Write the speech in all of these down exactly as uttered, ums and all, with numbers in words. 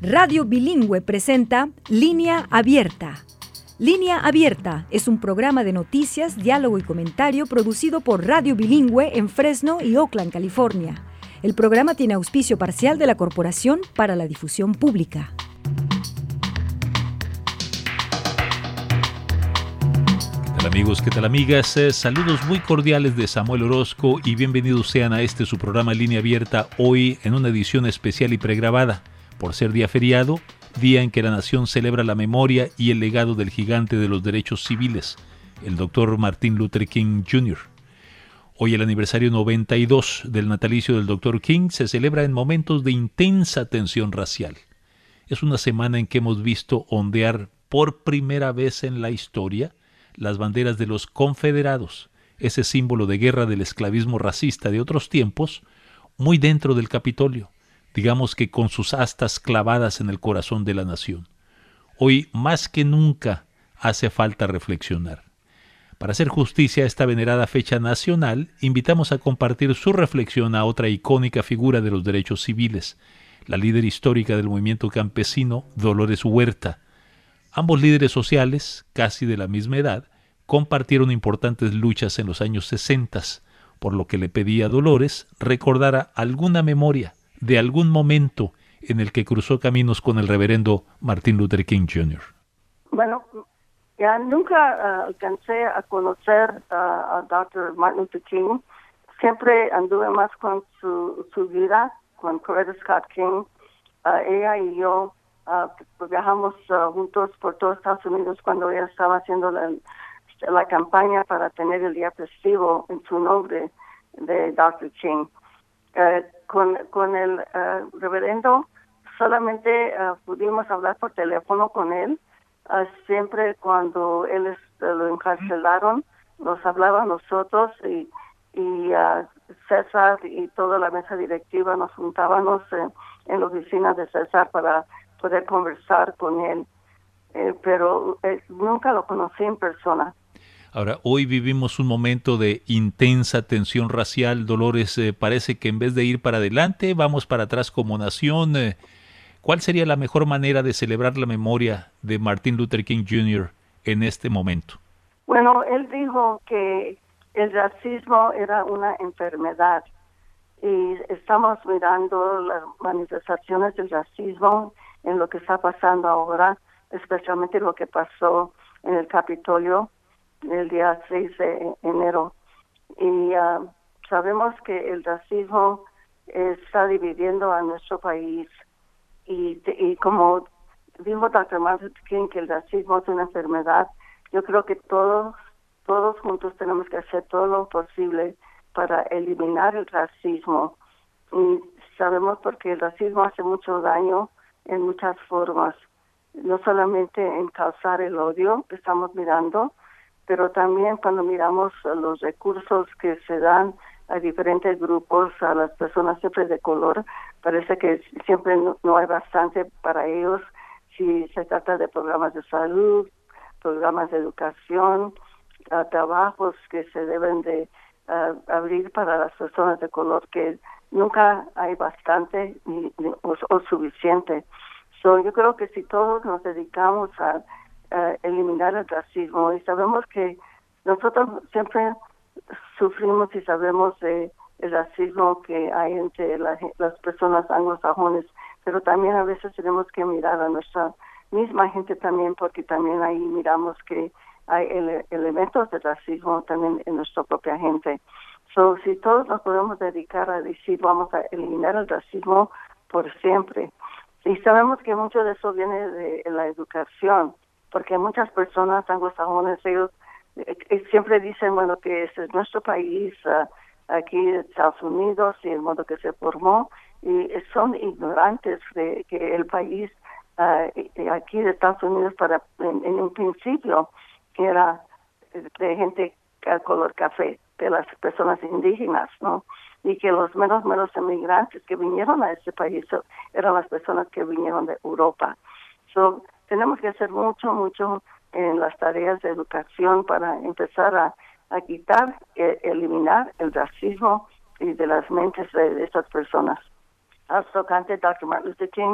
Radio Bilingüe presenta Línea Abierta. Línea Abierta es un programa de noticias, diálogo y comentario producido por Radio Bilingüe en Fresno y Oakland, California. El programa tiene auspicio parcial de la Corporación para la Difusión Pública. ¿Qué tal amigos? ¿Qué tal amigas? Eh, saludos muy cordiales de Samuel Orozco y bienvenidos sean a este su programa Línea Abierta, hoy en una edición especial y pregrabada, por ser día feriado, día en que la nación celebra la memoria y el legado del gigante de los derechos civiles, el doctor Martin Luther King junior Hoy el aniversario noventa y dos del natalicio del doctor King se celebra en momentos de intensa tensión racial. Es una semana en que hemos visto ondear por primera vez en la historia las banderas de los confederados, ese símbolo de guerra del esclavismo racista de otros tiempos, muy dentro del Capitolio, digamos que con sus astas clavadas en el corazón de la nación. Hoy más que nunca hace falta reflexionar. Para hacer justicia a esta venerada fecha nacional, invitamos a compartir su reflexión a otra icónica figura de los derechos civiles, la líder histórica del movimiento campesino, Dolores Huerta. Ambos líderes sociales, casi de la misma edad, compartieron importantes luchas en los años sesenta, por lo que le pedí a Dolores recordara alguna memoria de algún momento en el que cruzó caminos con el reverendo Martin Luther King junior Bueno, ya nunca uh, alcancé a conocer uh, a doctor Martin Luther King. Siempre anduve más con su, su vida, con Coretta Scott King. Uh, ella y yo uh, viajamos uh, juntos por todo Estados Unidos cuando ella estaba haciendo la, la campaña para tener el día festivo en su nombre de doctor King. Uh, con, con el uh, reverendo solamente uh, pudimos hablar por teléfono con él. Uh, siempre cuando él es, uh, lo encarcelaron, nos hablaba a nosotros y, y uh, César y toda la mesa directiva nos juntábamos eh, en la oficina de César para poder conversar con él, eh, pero eh, nunca lo conocí en persona. Ahora, hoy vivimos un momento de intensa tensión racial. Dolores, eh, parece que en vez de ir para adelante, vamos para atrás como nación. Eh, ¿Cuál sería la mejor manera de celebrar la memoria de Martin Luther King junior en este momento? Bueno, él dijo que el racismo era una enfermedad y estamos mirando las manifestaciones del racismo en lo que está pasando ahora, especialmente lo que pasó en el Capitolio el día seis de enero. Y uh, sabemos que el racismo está dividiendo a nuestro país. Y, y como dijo doctor Martin Luther King, que el racismo es una enfermedad, yo creo que todos, todos juntos tenemos que hacer todo lo posible para eliminar el racismo. Y sabemos porque el racismo hace mucho daño en muchas formas, no solamente en causar el odio que estamos mirando, pero también cuando miramos los recursos que se dan a diferentes grupos, a las personas siempre de color, parece que siempre no, no hay bastante para ellos si se trata de programas de salud, programas de educación, uh, trabajos que se deben de uh, abrir para las personas de color, que nunca hay bastante ni, ni, o, o suficiente. So, yo creo que si todos nos dedicamos a Uh, eliminar el racismo, y sabemos que nosotros siempre sufrimos y sabemos de el racismo que hay entre la, las personas anglosajones, pero también a veces tenemos que mirar a nuestra misma gente también, porque también ahí miramos que hay ele- elementos de racismo también en nuestra propia gente. So, si todos nos podemos dedicar a decir vamos a eliminar el racismo por siempre, y sabemos que mucho de eso viene de la educación, porque muchas personas anglosajones, ellos eh, siempre dicen, bueno, que este es nuestro país, uh, aquí en Estados Unidos, y el modo que se formó, y son ignorantes de que el país uh, aquí de Estados Unidos, para en, en un principio, que era de gente de color café, de las personas indígenas, ¿no? Y que los menos, menos inmigrantes que vinieron a este país eran las personas que vinieron de Europa. So, tenemos que hacer mucho, mucho en las tareas de educación para empezar a, a quitar, eh, eliminar el racismo y de las mentes de, de estas personas. Al tocante, doctor Martin Luther King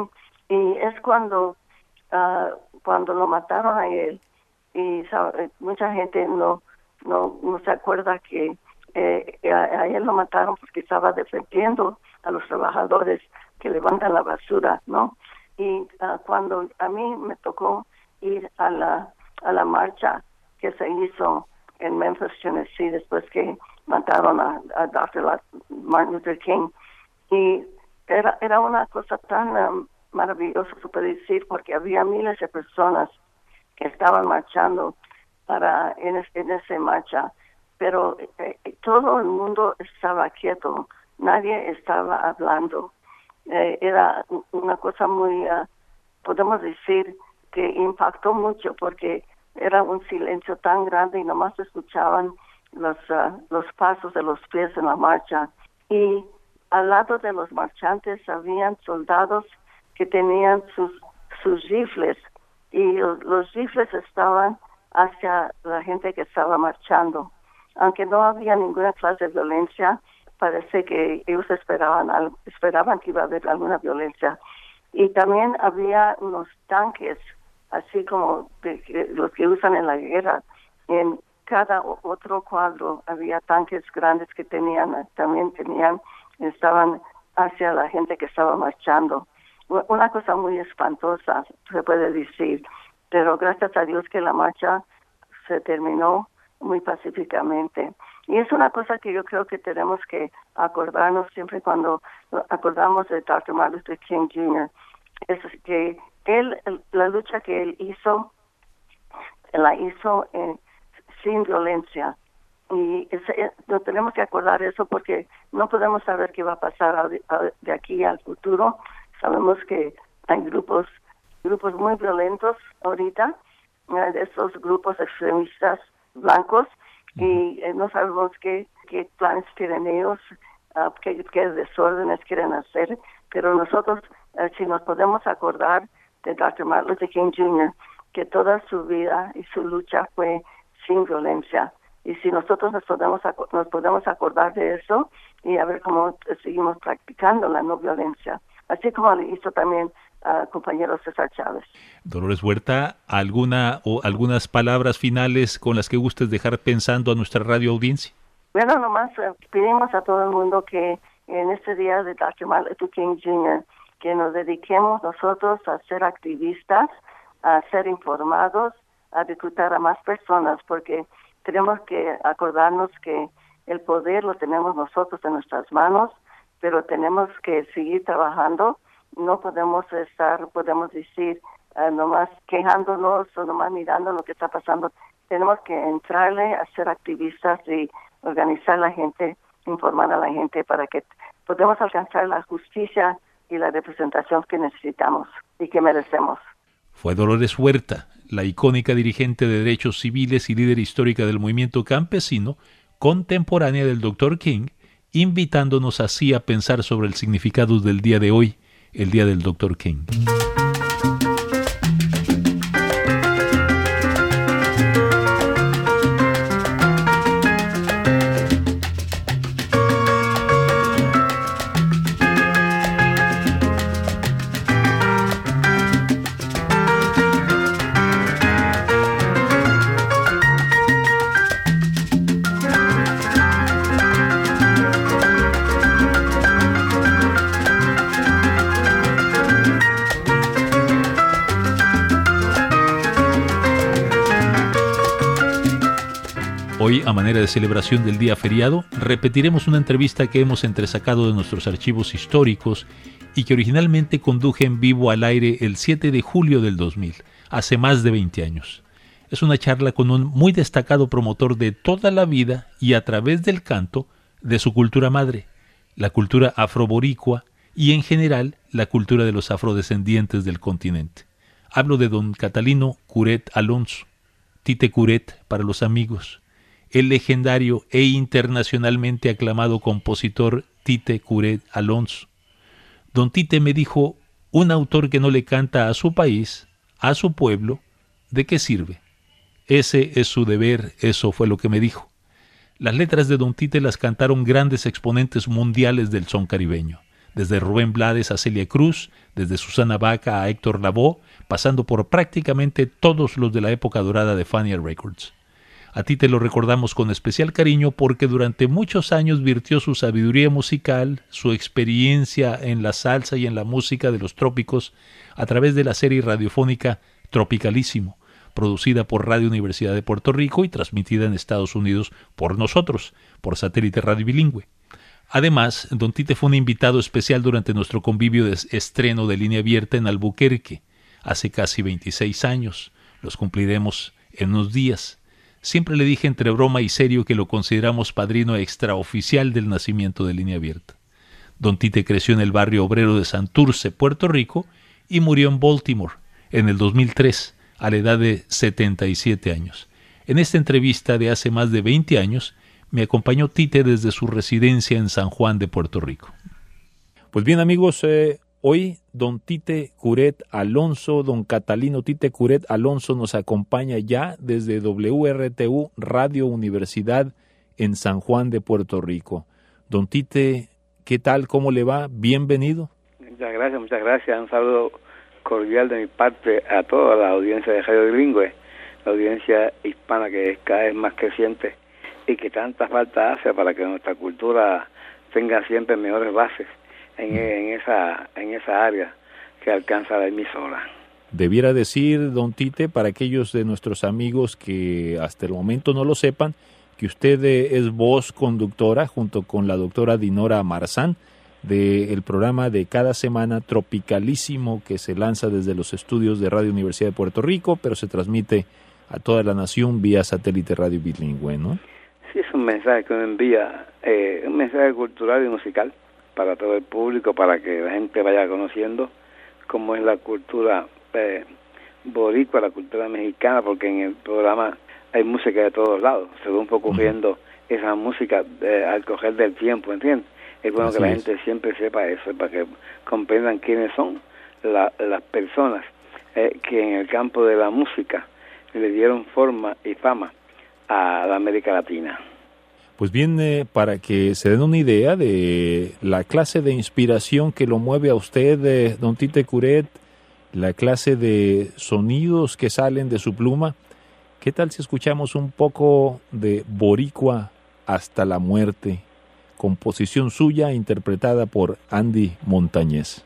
Y es cuando, uh, cuando lo mataron a él, y sabe, mucha gente no, no, no se acuerda que eh, a, a él lo mataron porque estaba defendiendo a los trabajadores que levantan la basura, ¿no? Y uh, cuando a mí me tocó ir a la a la marcha que se hizo en Memphis, Tennessee, después que mataron a, a doctor Martin Luther King, y era era una cosa tan um, maravillosa, se puede decir, porque había miles de personas que estaban marchando para en, es, en esa marcha, pero eh, todo el mundo estaba quieto, nadie estaba hablando. Eh, era una cosa muy, uh, podemos decir, que impactó mucho porque era un silencio tan grande y nomás escuchaban los uh, los pasos de los pies en la marcha. Y al lado de los marchantes habían soldados que tenían sus sus rifles, y los, los rifles estaban hacia la gente que estaba marchando. Aunque no había ninguna clase de violencia, parece que ellos esperaban esperaban que iba a haber alguna violencia. Y también había unos tanques, así como de, de, los que usan en la guerra. En cada otro cuadro había tanques grandes que tenían, también tenían, estaban hacia la gente que estaba marchando. Una cosa muy espantosa, se puede decir, pero gracias a Dios que la marcha se terminó muy pacíficamente. Y es una cosa que yo creo que tenemos que acordarnos siempre cuando acordamos de doctor Martin Luther King junior Es que él, la lucha que él hizo, la hizo eh, sin violencia. Y ese, nos tenemos que acordar eso porque no podemos saber qué va a pasar a, a, de aquí al futuro. Sabemos que hay grupos grupos muy violentos ahorita, eh, de esos grupos extremistas blancos, y eh, no sabemos qué, qué planes quieren ellos, uh, qué, qué desórdenes quieren hacer, pero nosotros, uh, si nos podemos acordar de doctor Martin Luther King junior, que toda su vida y su lucha fue sin violencia. Y si nosotros nos podemos, nos podemos acordar de eso y a ver cómo seguimos practicando la no violencia, así como le hizo también a uh, compañero César Chávez. Dolores Huerta, ¿alguna o algunas palabras finales con las que gustes dejar pensando a nuestra radio audiencia? Bueno, nomás uh, pedimos a todo el mundo que en este día de doctor Martin Luther King junior, que nos dediquemos nosotros a ser activistas, a ser informados, a reclutar a más personas, porque tenemos que acordarnos que el poder lo tenemos nosotros en nuestras manos, pero tenemos que seguir trabajando. No podemos estar, podemos decir, uh, nomás quejándonos o nomás mirando lo que está pasando. Tenemos que entrarle a ser activistas y organizar a la gente, informar a la gente para que podamos alcanzar la justicia y la representación que necesitamos y que merecemos. Fue Dolores Huerta, la icónica dirigente de derechos civiles y líder histórica del movimiento campesino, contemporánea del doctor King, invitándonos así a pensar sobre el significado del día de hoy, el día del doctor King. Hoy, a manera de celebración del día feriado, repetiremos una entrevista que hemos entresacado de nuestros archivos históricos y que originalmente conduje en vivo al aire el siete de julio del dos mil, hace más de veinte años. Es una charla con un muy destacado promotor de toda la vida y a través del canto de su cultura madre, la cultura afroboricua y en general la cultura de los afrodescendientes del continente. Hablo de don Catalino Curet Alonso, Tite Curet para los amigos, el legendario e internacionalmente aclamado compositor Tite Curet Alonso. Don Tite me dijo, un autor que no le canta a su país, a su pueblo, ¿de qué sirve? Ese es su deber, eso fue lo que me dijo. Las letras de don Tite las cantaron grandes exponentes mundiales del son caribeño, desde Rubén Blades a Celia Cruz, desde Susana Baca a Héctor Lavoe, pasando por prácticamente todos los de la época dorada de Fania Records. A ti te lo recordamos con especial cariño porque durante muchos años virtió su sabiduría musical, su experiencia en la salsa y en la música de los trópicos a través de la serie radiofónica Tropicalísimo, producida por Radio Universidad de Puerto Rico y transmitida en Estados Unidos por nosotros, por satélite radio bilingüe. Además, Don Tite fue un invitado especial durante nuestro convivio de estreno de Línea Abierta en Albuquerque, hace casi veintiséis años. Los cumpliremos en unos días. Siempre le dije entre broma y serio que lo consideramos padrino extraoficial del nacimiento de Línea Abierta. Don Tite creció en el barrio obrero de Santurce, Puerto Rico, y murió en Baltimore en el dos mil tres, a la edad de setenta y siete años. En esta entrevista de hace más de veinte años, me acompañó Tite desde su residencia en San Juan de Puerto Rico. Pues bien, amigos, eh, hoy don Tite Curet Alonso, don Catalino Tite Curet Alonso nos acompaña ya desde W R T U Radio Universidad en San Juan de Puerto Rico. Don Tite, ¿qué tal? ¿Cómo le va? Bienvenido. Muchas gracias, muchas gracias. Un saludo cordial de mi parte a toda la audiencia de Radio Bilingüe, la audiencia hispana que es cada vez más creciente y que tanta falta hace para que nuestra cultura tenga siempre mejores bases en, en esa en esa área que alcanza la emisora. Debiera decir, don Tite, para aquellos de nuestros amigos que hasta el momento no lo sepan, que usted es voz conductora junto con la doctora Dinora Marzán del programa de cada semana Tropicalísimo, que se lanza desde los estudios de Radio Universidad de Puerto Rico, pero se transmite a toda la nación vía satélite radio bilingüe, ¿no? Sí, es un mensaje que uno envía, eh, un mensaje cultural y musical para todo el público, para que la gente vaya conociendo cómo es la cultura eh, boricua, la cultura mexicana, porque en el programa hay música de todos lados, según fue ocurriendo uh-huh. esa música eh, al coger del tiempo, ¿entiendes? Es bueno Así que la es. gente siempre sepa eso, para que comprendan quiénes son la, las personas eh, que en el campo de la música le dieron forma y fama a la América Latina. Pues bien, eh, para que se den una idea de la clase de inspiración que lo mueve a usted, eh, don Tite Curet, la clase de sonidos que salen de su pluma, ¿qué tal si escuchamos un poco de Boricua hasta la muerte? Composición suya interpretada por Andy Montañez.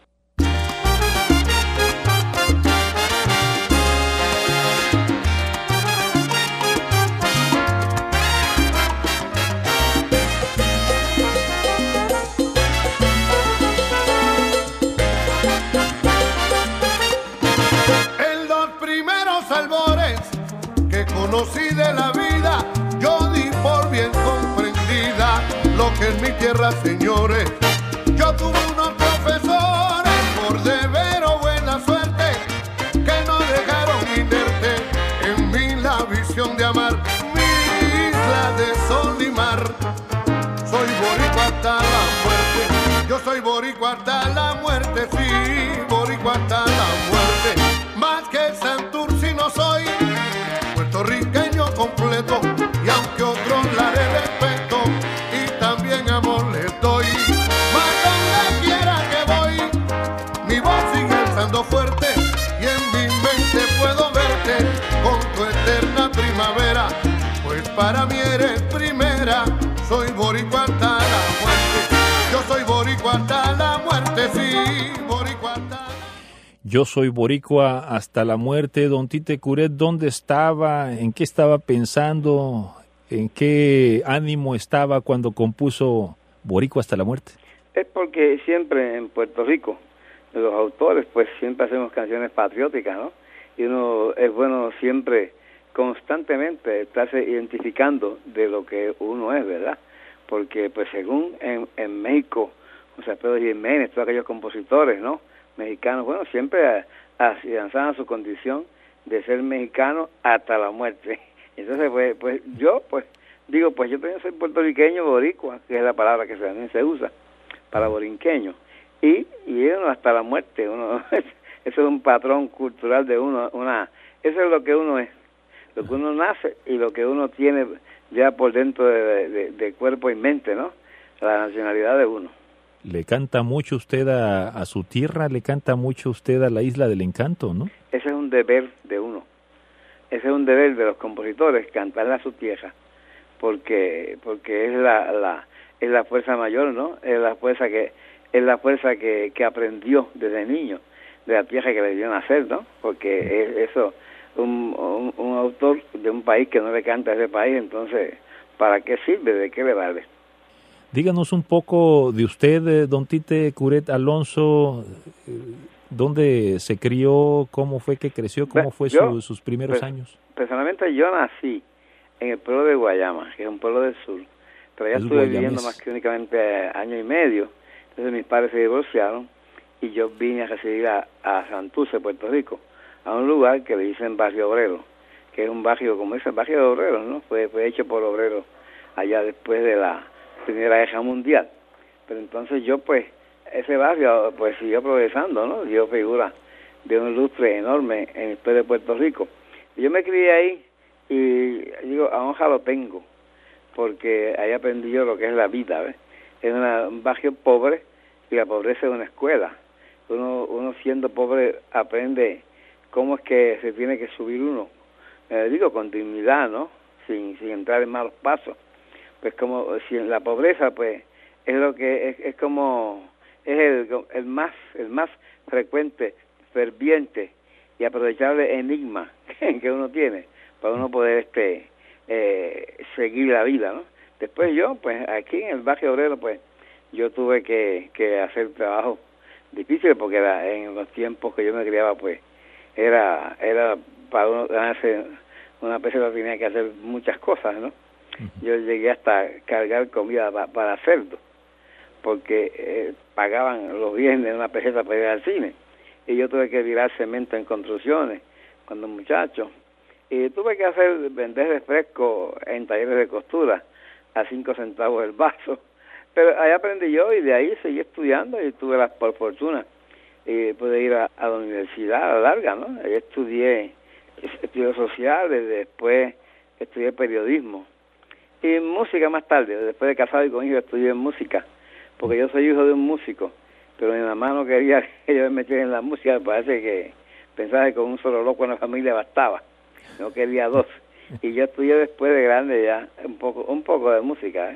En los primeros albores que conocí de la vida, yo di por bien comprendida lo que es mi tierra, señores. Yo tuve unos profesores por deber o buena suerte que no dejaron inerte en mí la visión de amar mi isla de sol y mar. Soy boricua hasta la muerte, yo soy boricua hasta la muerte, sí, boricua hasta la muerte. Más que santurcino soy puertorriqueño completo, y aunque otros la de respeto y también amor les doy, más donde quiera que voy, mi voz sigue alzando fuerte y en mi mente puedo verte con tu eterna primavera, pues para mí eres primera. Soy boricua hasta la muerte, yo soy boricua hasta la muerte, sí, boricua hasta la... Yo soy boricua hasta la muerte. Don Tite Curet, ¿dónde estaba? ¿En qué estaba pensando? ¿En qué ánimo estaba cuando compuso Boricua hasta la muerte? Es porque siempre en Puerto Rico, los autores, pues siempre hacemos canciones patrióticas, ¿no? Y uno es bueno siempre, constantemente, estarse identificando de lo que uno es, ¿verdad? Porque, pues según en, en México, o sea, Pedro Jiménez, todos aquellos compositores, ¿no?, mexicanos, bueno, siempre afianzaban su condición de ser mexicano hasta la muerte. Entonces, pues, pues yo, pues, digo, pues yo también soy puertorriqueño, boricua, que es la palabra que también se usa para borinqueño, y, y uno hasta la muerte, uno, eso es un patrón cultural de uno, una, eso es lo que uno es, lo que uno nace y lo que uno tiene ya por dentro de, de, de cuerpo y mente, ¿no?, la nacionalidad de uno. le canta mucho usted a, a su tierra, le canta mucho usted a la Isla del Encanto, ¿no? Ese es un deber de uno. Ese es un deber de los compositores, cantarle a su tierra, porque porque es la, la es la fuerza mayor, ¿no? Es la fuerza que es la fuerza que, que aprendió desde niño de la tierra que le dio nacer, ¿no? Porque es eso, un, un, un autor de un país que no le canta a ese país, entonces, ¿para qué sirve? ¿De qué le vale? Díganos un poco de usted, eh, don Tite Curet Alonso, eh, ¿dónde se crió? ¿Cómo fue que creció? ¿Cómo fue yo, su, sus primeros pues, años? Personalmente yo nací en el pueblo de Guayama, que es un pueblo del sur, pero ya estuve guayamés. viviendo más que únicamente año y medio. Entonces mis padres se divorciaron y yo vine a residir a, a Santurce, Puerto Rico, a un lugar que le dicen Barrio Obrero, que es un barrio, como dicen, barrio de obreros, ¿no? Fue, fue hecho por obreros allá después de la Primera Guerra Mundial. Pero entonces yo, pues, ese barrio, pues, siguió progresando, ¿no? Dio figura de un lustre enorme en el pueblo de Puerto Rico. Y yo me crié ahí y digo, a honra lo tengo, porque ahí aprendí yo lo que es la vida, ¿ves? Es una, un barrio pobre y la pobreza es una escuela. Uno, uno siendo pobre aprende cómo es que se tiene que subir uno, eh, digo, con dignidad, ¿no? Sin, sin entrar en malos pasos. Pues como si en la pobreza, pues, es lo que es, es como, es el, el más, el más frecuente, ferviente y aprovechable enigma que uno tiene para uno poder este eh, seguir la vida, ¿no? Después yo, pues, aquí en el barrio obrero, pues, yo tuve que, que hacer trabajo difícil porque era, en los tiempos que yo me criaba, pues, era, era para uno ganarse una peseta tenía que hacer muchas cosas, ¿no? Uh-huh. Yo llegué hasta cargar comida pa, para cerdo, porque eh, pagaban los viernes una peseta para ir al cine, y yo tuve que tirar cemento en construcciones cuando muchacho, y tuve que hacer, vender refresco en talleres de costura a cinco centavos el vaso, pero ahí aprendí yo y de ahí seguí estudiando y tuve la por fortuna y pude ir a, a la universidad a la larga, ¿no? Ahí estudié estudios sociales, después estudié periodismo y música más tarde, después de casado y con hijos estudié música, porque yo soy hijo de un músico, pero mi mamá no quería que yo me metiera en la música, me parece que pensaba que con un solo loco en la familia bastaba, no quería dos. Y yo estudié después de grande ya un poco un poco de música, ¿eh?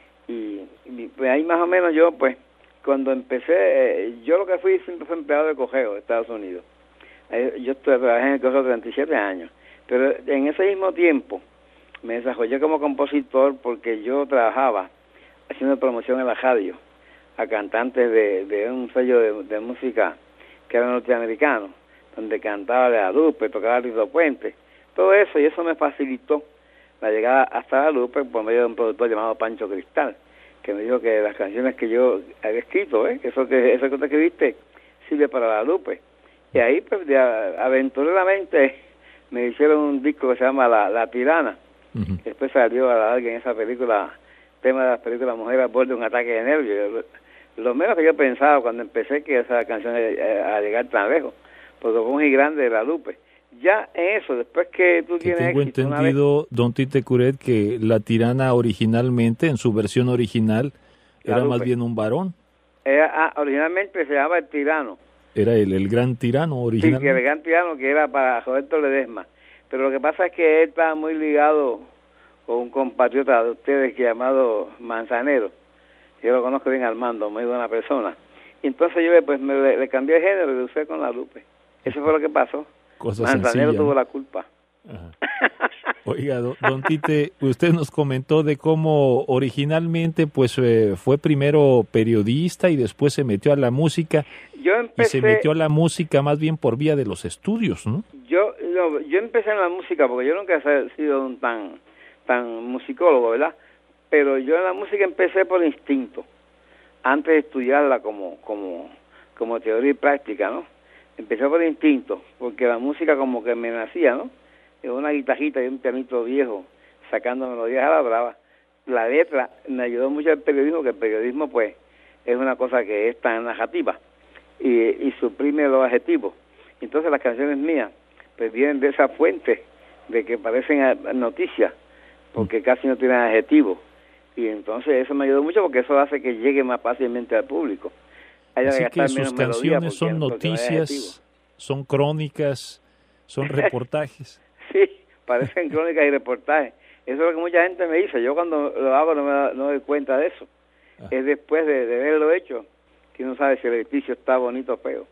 y, y pues ahí más o menos yo, pues, cuando empecé, eh, yo lo que fui siempre fue empleado de correo de Estados Unidos. Eh, yo trabajé en el correo treinta y siete años, pero en ese mismo tiempo me desarrollé como compositor porque yo trabajaba haciendo promoción en la radio a cantantes de, de un sello de, de música que era norteamericano, donde cantaba de Lupe, tocaba Lito Puente, todo eso, y eso me facilitó la llegada hasta la Lupe por medio de un productor llamado Pancho Cristal, que me dijo que las canciones que yo había escrito, ¿eh? eso que eso que tú escribiste sirve para la Lupe. Y ahí, pues, de aventureramente me hicieron un disco que se llama La, la Tirana. Uh-huh. Después salió a la larga en esa película, tema de la película Mujer a borde de un ataque de nervios. Lo menos que yo pensaba cuando empecé que esa canción iba a llegar tan lejos, porque fue un gigante de la Lupe. Ya en eso, después que tú que tienes tengo éxito, entendido, don Tite Curet, que La Tirana originalmente, en su versión original, era Lupe. Más bien un varón. Era, ah, originalmente se llamaba El Tirano. Era el, el gran tirano original. Sí, que el gran tirano que era para Roberto Ledesma. Pero lo que pasa es que él estaba muy ligado con un compatriota de ustedes que llamado Manzanero. Yo lo conozco bien, Armando, muy buena persona. Y entonces yo pues me le, le cambié el género y lo usé con la Lupe. Eso fue lo que pasó. Cosa Manzanero sencilla, tuvo ¿no? la culpa. Ajá. Oiga, don, don Tite, usted nos comentó de cómo originalmente pues eh, fue primero periodista y después se metió a la música. Yo empecé, y se metió a la música más bien por vía de los estudios, ¿no? Yo no, yo empecé en la música porque yo nunca he sido un tan tan musicólogo, ¿verdad? Pero yo en la música empecé por instinto, antes de estudiarla como como como teoría y práctica, ¿no? Empecé por instinto, porque la música como que me nacía, ¿no? Una guitarrita y un pianito viejo, sacando melodías a la brava. La letra me ayudó mucho el periodismo, que el periodismo, pues, es una cosa que es tan narrativa y, y suprime los adjetivos. Entonces las canciones mías, pues, vienen de esa fuente, de que parecen noticias, porque casi no tienen adjetivos. Y entonces eso me ayudó mucho porque eso hace que llegue más fácilmente al público. Hay Así que sus canciones son porque, noticias, porque son crónicas, son reportajes. Sí, parecen crónicas y reportajes. Eso es lo que mucha gente me dice. Yo cuando lo hago no me, da, no me doy cuenta de eso. Ah. Es después de, de verlo hecho que uno sabe si el edificio está bonito o feo.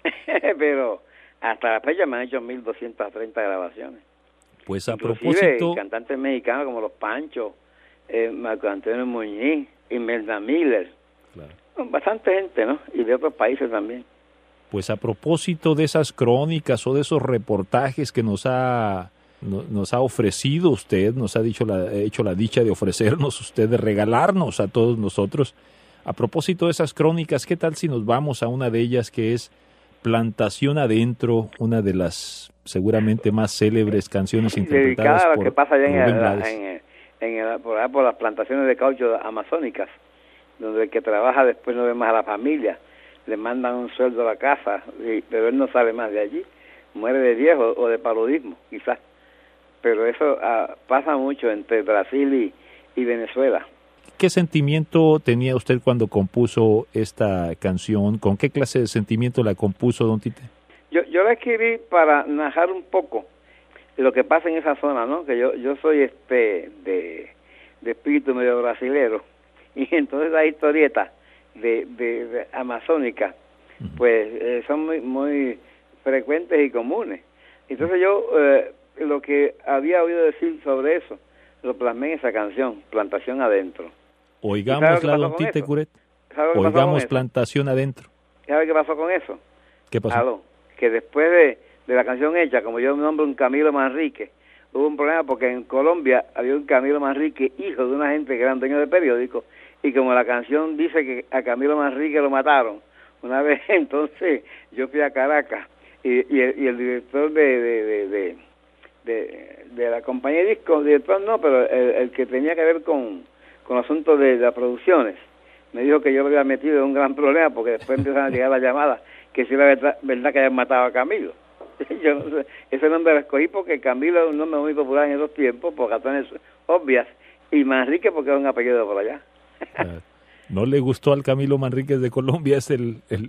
Pero hasta la fecha me han hecho mil doscientas treinta grabaciones. Pues a Inclusive, propósito... cantantes mexicanos como Los Panchos, eh, Marco Antonio Muñiz, Imelda Miller. Claro. Bastante gente, ¿no? Y de otros países también. Pues a propósito de esas crónicas o de esos reportajes que nos ha no, nos ha ofrecido usted, nos ha dicho la, hecho la dicha de ofrecernos usted, de regalarnos a todos nosotros. A propósito de esas crónicas, ¿qué tal si nos vamos a una de ellas que es Plantación Adentro, una de las seguramente más célebres canciones interpretadas dedicada por a lo que pasa allá en, Rubén el, Blades? en, el, en el, por, allá por las plantaciones de caucho amazónicas, donde el que trabaja después no ve más a la familia, le mandan un sueldo a la casa, y, pero él no sale más de allí, muere de viejo o de paludismo, quizás. Pero eso uh, pasa mucho entre Brasil y, y Venezuela. ¿Qué sentimiento tenía usted cuando compuso esta canción? ¿Con qué clase de sentimiento la compuso, don Tite? Yo, yo la escribí para narrar un poco de lo que pasa en esa zona, ¿no? Que yo, yo soy este de, de espíritu medio brasilero, y entonces las historietas de, de, de amazónicas, uh-huh. pues eh, son muy, muy frecuentes y comunes. Entonces yo eh, lo que había oído decir sobre eso lo plasmé en esa canción, Plantación Adentro. Oigámosla, don Tite Curet. Oigamos Plantación Adentro. ¿Sabe qué pasó con eso? ¿Qué pasó? Aló, que después de, de la canción hecha, como yo me nombro un Camilo Manrique, hubo un problema porque en Colombia había un Camilo Manrique, hijo de una gente que era dueño de periódico, y como la canción dice que a Camilo Manrique lo mataron, una vez entonces yo fui a Caracas, y, y, el, y el director de de, de, de, de, de la compañía de discos, director no, pero el, el que tenía que ver con con asuntos de, de las producciones, me dijo que yo lo había metido en un gran problema porque después empezaron a llegar las llamadas que si era verdad, verdad que habían matado a Camilo. Yo no sé, ese nombre lo escogí porque Camilo es un nombre muy popular en esos tiempos por razones obvias, y Manrique porque es un apellido por allá. ¿No le gustó al Camilo Manríquez de Colombia? Es el, el...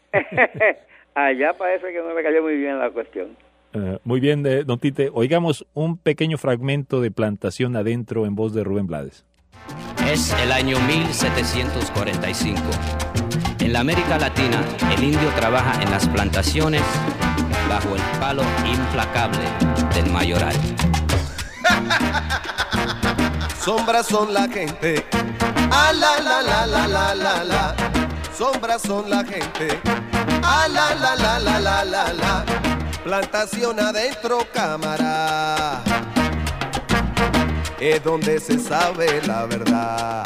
Allá parece que no le cayó muy bien la cuestión. Uh, muy bien, eh, don Tite, oigamos un pequeño fragmento de Plantación Adentro en voz de Rubén Blades. Es el año mil setecientos cuarenta y cinco. En la América Latina, el indio trabaja en las plantaciones bajo el palo implacable del mayoral. Sombras son la gente, ah, la, la, la, la, la, la, la. Sombras son la gente, ah, la, la, la, la, la, la, la. Plantación adentro, cámara, es donde se sabe la verdad,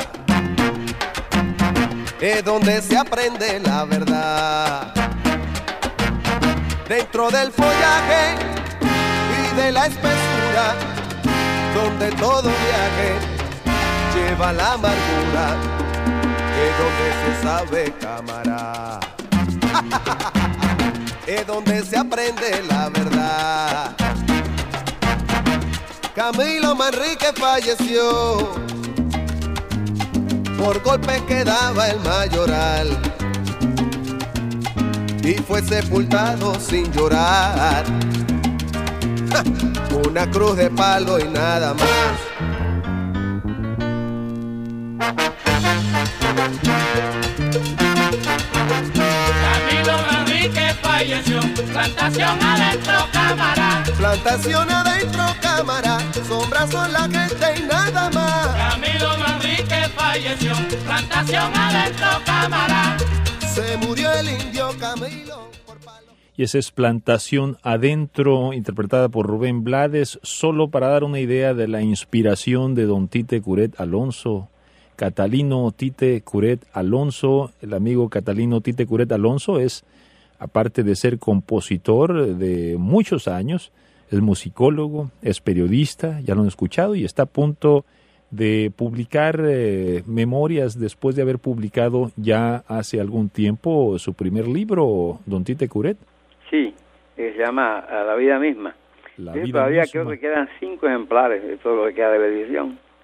es donde se aprende la verdad. Dentro del follaje y de la espesura, donde todo viaje lleva la amargura, es donde se sabe, cámara, es donde se aprende la verdad. Camilo Manrique falleció por golpes que daba el mayoral y fue sepultado sin llorar. ¡Ja! Una cruz de palo y nada más. Camilo Manrique falleció, plantación adentro, cámara. Plantación adentro, cámara, sombras son la gente y nada más. Camilo Manrique falleció, plantación adentro, cámara. Se murió el indio Camilo por palo. Y esa es Plantación Adentro, interpretada por Rubén Blades, solo para dar una idea de la inspiración de don Tite Curet Alonso. Catalino Tite Curet Alonso, el amigo Catalino Tite Curet Alonso es, aparte de ser compositor de muchos años, es musicólogo, es periodista, ya lo han escuchado, y está a punto de publicar eh, memorias después de haber publicado ya hace algún tiempo su primer libro, don Tite Curet. Sí, que se llama La vida misma. La sí, vida todavía misma. creo que quedan cinco ejemplares de todo lo que queda de la edición.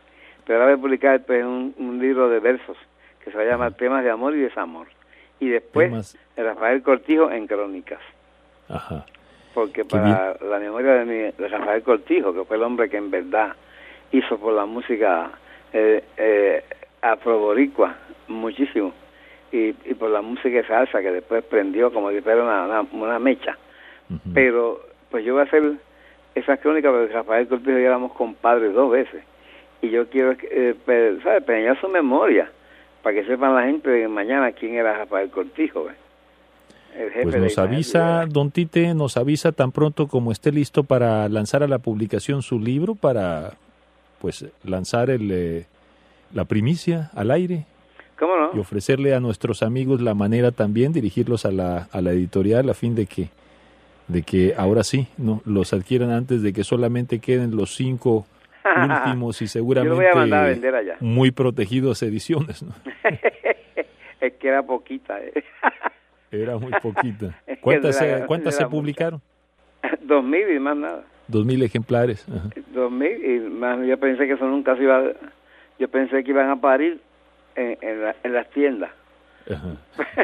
pero ahora voy a publicar pues, un, un libro de versos que se va a llamar Ajá. Temas de Amor y Desamor. Y después, Temas... Rafael Cortijo en Crónicas. Ajá. Porque Qué para bien. la memoria de, mi, de Rafael Cortijo, que fue el hombre que en verdad hizo por la música eh, eh, afroboricua muchísimo, y, y por la música de salsa, que después prendió como si fuera una, una, una mecha. Uh-huh. Pero, pues yo voy a hacer esas crónicas, porque Rafael Cortijo y yo éramos compadres dos veces. Y yo quiero, eh, ¿sabes?, peñar su memoria, para que sepan la gente de mañana quién era Rafael Cortijo, ¿eh? El jefe pues nos de avisa, don Tite, nos avisa tan pronto como esté listo para lanzar a la publicación su libro, para pues lanzar el eh, la primicia al aire. ¿Cómo no? Y ofrecerle a nuestros amigos la manera también, dirigirlos a la, a la editorial a fin de que de que ahora sí no los adquieran antes de que solamente queden los cinco últimos y seguramente Yo lo voy a mandar a vender allá. Muy protegidos ediciones, ¿no? Es que era poquita, ¿eh? Era muy poquita. ¿Cuántas, se, ¿cuántas se publicaron? Dos mil y más nada. Dos mil ejemplares. Ajá. Dos mil y más. Yo pensé que eso nunca se iba a, yo pensé que iban a parir en, en, la, en las tiendas. Ajá.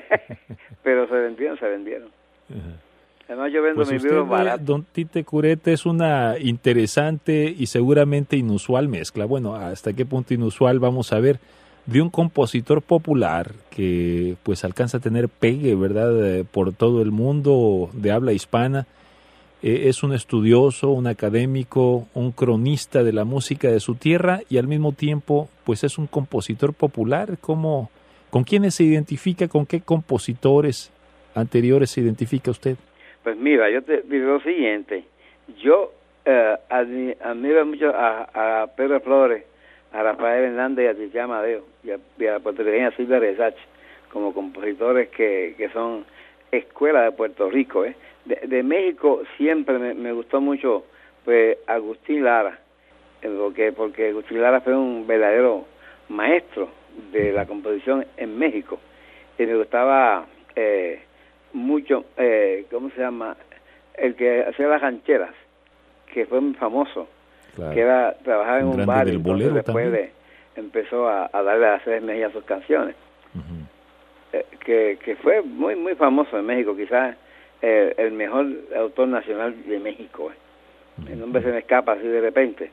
Pero se vendieron, se vendieron. Ajá. Además yo vendo pues mis libros baratos. Don Tite Curete, es una interesante y seguramente inusual mezcla. Bueno, ¿hasta qué punto inusual? Vamos a ver. De un compositor popular que pues alcanza a tener pegue, ¿verdad?, eh, por todo el mundo de habla hispana. Eh, es un estudioso, un académico, un cronista de la música de su tierra y al mismo tiempo pues es un compositor popular. ¿Cómo, ¿Con quiénes se identifica? ¿Con qué compositores anteriores se identifica usted? Pues mira, yo te digo lo siguiente. Yo eh, admiro mucho a, a Pedro Flores, a Rafael Hernández y a Tiziano Amadeo y a, y a la puertorriqueña Silvia Resach como compositores que, que son escuela de Puerto Rico, ¿eh? De, de México siempre me, me gustó mucho pues Agustín Lara, porque, porque Agustín Lara fue un verdadero maestro de la composición en México y me gustaba eh, mucho, eh, ¿cómo se llama? El que hacía las rancheras, que fue muy famoso. Claro. Que era trabajar en un, un bar y entonces después de, empezó a, a darle a César Mejía sus canciones. Uh-huh. eh, que, que fue muy muy famoso en México, quizás eh, el mejor autor nacional de México. Eh. Uh-huh. El nombre se me escapa así de repente.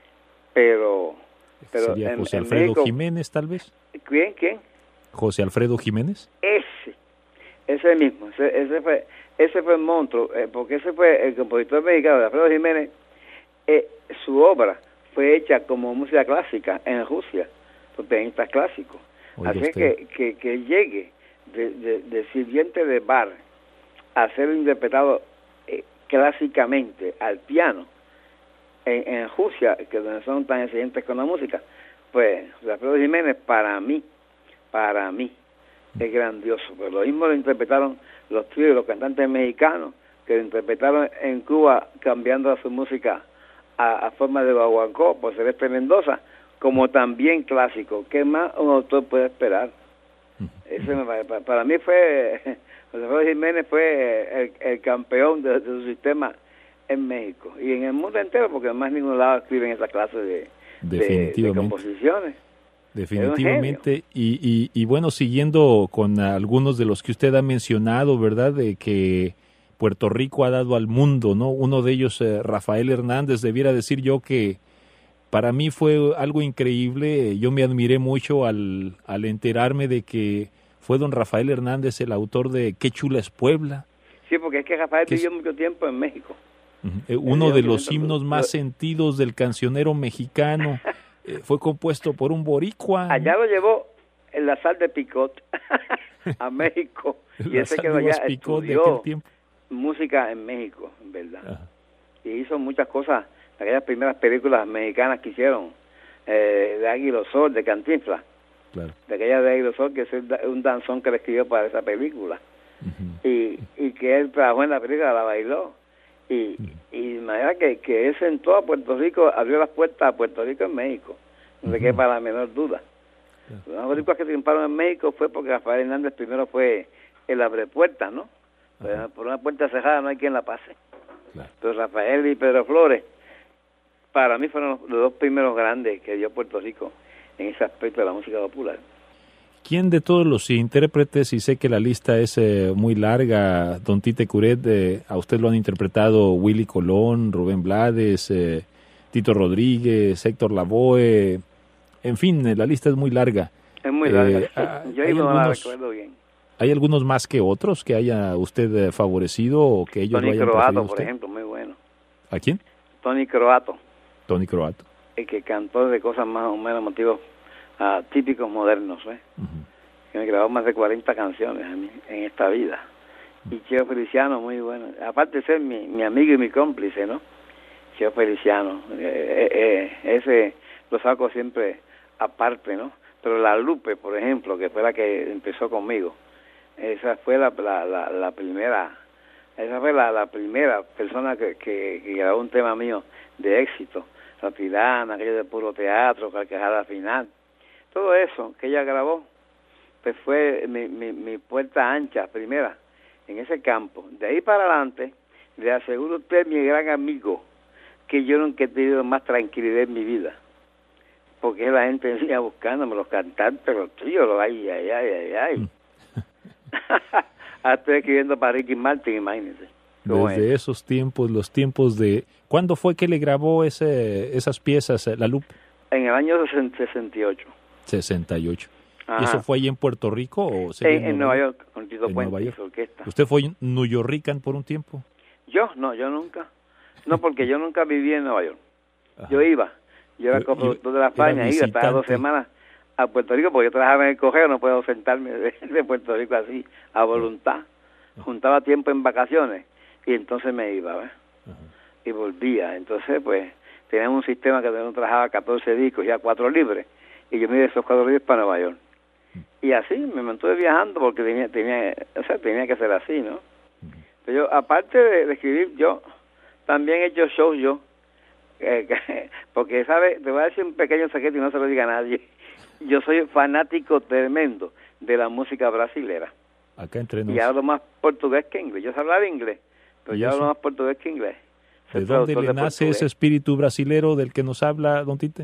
Pero, pero ¿Sería en, José en Alfredo México, Jiménez tal vez? ¿Quién? ¿Quién? José Alfredo Jiménez. Ese, ese mismo, ese, ese fue ese fue el monstruo, eh, porque ese fue el compositor mexicano de Alfredo Jiménez. Eh, su obra fue hecha como música clásica en Rusia, por pianistas clásicos. Oye, así que, que que llegue de, de, de sirviente de bar a ser interpretado eh, clásicamente al piano en, en Rusia, que donde son tan exigentes con la música, pues Alfredo Jiménez para mí, para mí es grandioso. Pero lo mismo lo interpretaron los tríos, los cantantes mexicanos, que lo interpretaron en Cuba cambiando a su música a, a forma de guaguancó por Celeste Mendoza, como también clásico. ¿Qué más un autor puede esperar? Ese me, para, para mí fue, José Alfredo Jiménez fue el, el campeón de, de su sistema en México y en el mundo entero, porque más ningún lado escriben esa clase de, de, de composiciones. Definitivamente, y, y, y bueno, siguiendo con algunos de los que usted ha mencionado, ¿verdad?, de que Puerto Rico ha dado al mundo, ¿no? Uno de ellos, eh, Rafael Hernández, debiera decir yo que para mí fue algo increíble. Yo me admiré mucho al, al enterarme de que fue don Rafael Hernández el autor de Qué chula es Puebla. Sí, porque es que Rafael vivió es, mucho tiempo en México. Uh, uno de los himnos más sentidos del cancionero mexicano. eh, fue compuesto por un boricua. Allá lo llevó en la sal de Picot a México. Y ese quedó allá, estudió música en México, en verdad. Ajá. Y hizo muchas cosas, aquellas primeras películas mexicanas que hicieron, eh, de Águila Sol, de Cantinflas. Claro. De aquella de Águila Sol, que es un danzón que le escribió para esa película. Uh-huh. y, y que él trabajó en la película, la bailó. Y, uh-huh. y de manera que, que él sentó a Puerto Rico, abrió las puertas a Puerto Rico en México. No uh-huh. se quede para la menor duda. Uh-huh. Las películas que triunfaron en México fue porque Rafael Hernández primero fue el abrepuertas, ¿no? Uh-huh. Por una puerta cerrada no hay quien la pase. Claro. Pero Rafael y Pedro Flores para mí fueron los, los dos primeros grandes que dio Puerto Rico en ese aspecto de la música popular. ¿Quién de todos los intérpretes, y sé que la lista es eh, muy larga, don Tite Curet, eh, a usted lo han interpretado Willy Colón, Rubén Blades, eh, Tito Rodríguez, Héctor Lavoe, en fin, eh, la lista es muy larga. Es muy larga, Eh, sí. Yo hay no la algunos- recuerdo bien. ¿Hay algunos más que otros que haya usted eh, favorecido o que ellos lo Tony hayan preferido a Croato, por usted? ejemplo, muy bueno. ¿A quién? Tony Croato, Tony Croato. el que cantó de cosas más o menos motivos ah, típicos modernos, ¿eh? Ujú. Que me grabó más de cuarenta canciones a mí, en esta vida. Y Cheo Feliciano, muy bueno. Aparte de ser mi, mi amigo y mi cómplice, ¿no? Cheo Feliciano. Eh, eh, eh, ese lo saco siempre aparte, ¿no? Pero la Lupe, por ejemplo, que fue la que empezó conmigo, esa fue la, la, la, la primera, esa fue la, la primera persona que, que, que grabó un tema mío de éxito. La Tirana, aquello de puro teatro, Carcajada Final. Todo eso que ella grabó, pues fue mi, mi, mi puerta ancha, primera, en ese campo. De ahí para adelante, le aseguro a usted, mi gran amigo, que yo nunca he tenido más tranquilidad en mi vida. Porque la gente venía buscándome, los cantantes, los tríos, los ay, ay, ay, ay, ay. Ah, estoy escribiendo para Ricky Martin, imagínense. ¿Cómo Desde es? esos tiempos, los tiempos de... ¿Cuándo fue que le grabó ese, esas piezas, eh, la Lupe? En el año sesenta y ocho. sesenta y ocho. Ajá. ¿Y eso fue ahí en Puerto Rico o sería En, en Nueva York, con Tito En Puente Nueva y York. su orquesta. ¿Usted fue newyorrican por un tiempo? Yo, no, yo nunca. No, porque yo nunca viví en Nueva York. Ajá. Yo iba. Yo era Yo- coproductor yo de la era España, iba, estaba dos visitante. semanas a Puerto Rico, porque yo trabajaba en el correo, no puedo sentarme de, de Puerto Rico así, a voluntad. Juntaba tiempo en vacaciones y entonces me iba, ¿ves? Y volvía. Entonces, pues, teníamos un sistema que uno trabajaba catorce discos, ya cuatro libres, y yo me iba esos cuatro libres para Nueva York. Y así me mantuve viajando porque tenía, tenía, o sea, tenía que ser así, ¿no? Pero yo, aparte de, de escribir, yo también he hecho shows yo, eh, porque, ¿sabes? Te voy a decir un pequeño secreto y no se lo diga a nadie. Yo soy fanático tremendo de la música brasilera. Acá entre nos. Y hablo más portugués que inglés. Yo sé hablar inglés, pero ¿Y yo eso? hablo más portugués que inglés. ¿De Soy dónde traductor le de nace portugués. ese espíritu brasilero del que nos habla don Tite?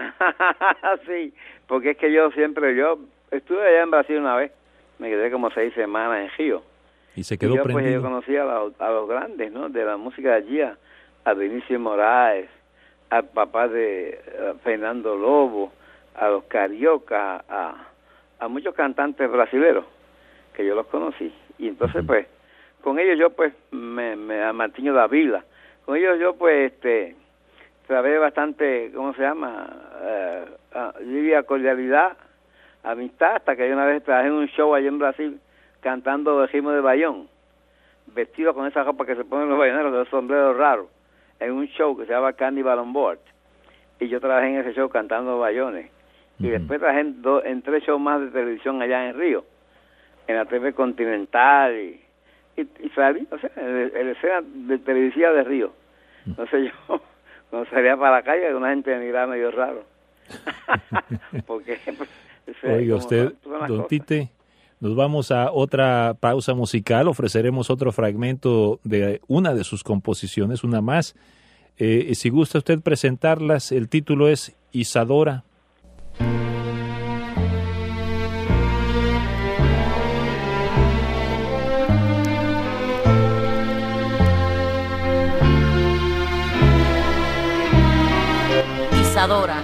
Sí, porque es que yo siempre, yo estuve allá en Brasil una vez, me quedé como seis semanas en Río. Y se Y quedó yo, pues, prendido. yo conocí a los, a los grandes, ¿no? De la música de allí, a, a Vinicio Moraes, al papá de eh, Fernando Lobo, a los Carioca, a, a muchos cantantes brasileños que yo los conocí. Y entonces, Ujú. pues, con ellos yo, pues, me, me a Martiño Dávila, con ellos yo, pues, este, trabajé bastante, ¿cómo se llama? Eh, ah, yo vivía cordialidad, amistad, hasta que yo una vez trabajé en un show allá en Brasil, cantando el ritmo de Bayón, vestido con esa ropa que se ponen los bayoneros, de los sombreros raros, en un show que se llama Carnival on Board. Y yo trabajé en ese show cantando bayones. Y Ujú. después trabajé en, dos, en tres shows más de televisión allá en Río, en la T V Continental, y, y, y salí, o sea, en la escena de televisiva de Río. Entonces yo, cuando salía para la calle, una gente me miraba medio raro. Porque, pues, o sea, Oiga como usted, son- son las don cosas. Tite, nos vamos a otra pausa musical. Ofreceremos otro fragmento de una de sus composiciones, una más. Eh, si gusta usted presentarlas, el título es Isadora. Isadora,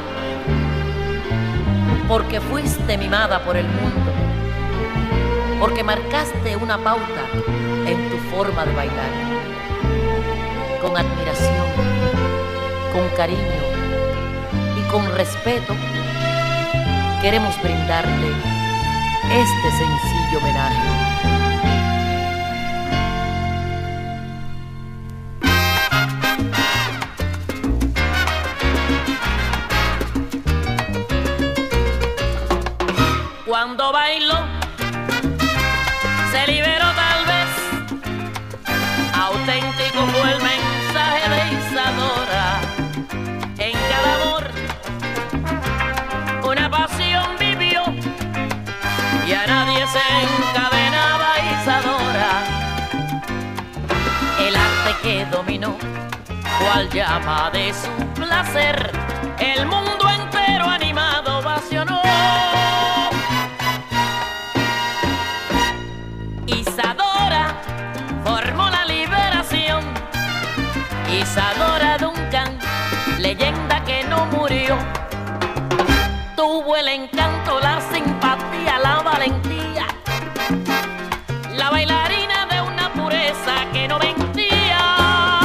porque fuiste mimada por el mundo, porque marcaste una pauta en tu forma de bailar, con admiración, con cariño y con respeto, queremos brindarte este sencillo homenaje. Cuando bailó, se liberó tal vez. Auténtico fue el mensaje de Isadora. En cada amor, una pasión vivió y a nadie se encadenaba Isadora. El arte que dominó, cual llama de su placer, el mundo entero animado ovacionó. Isadora formó la liberación. Isadora Duncan, leyenda que no murió, tuvo el encanto, la simpatía, la valentía, la bailarina de una pureza que no mentía.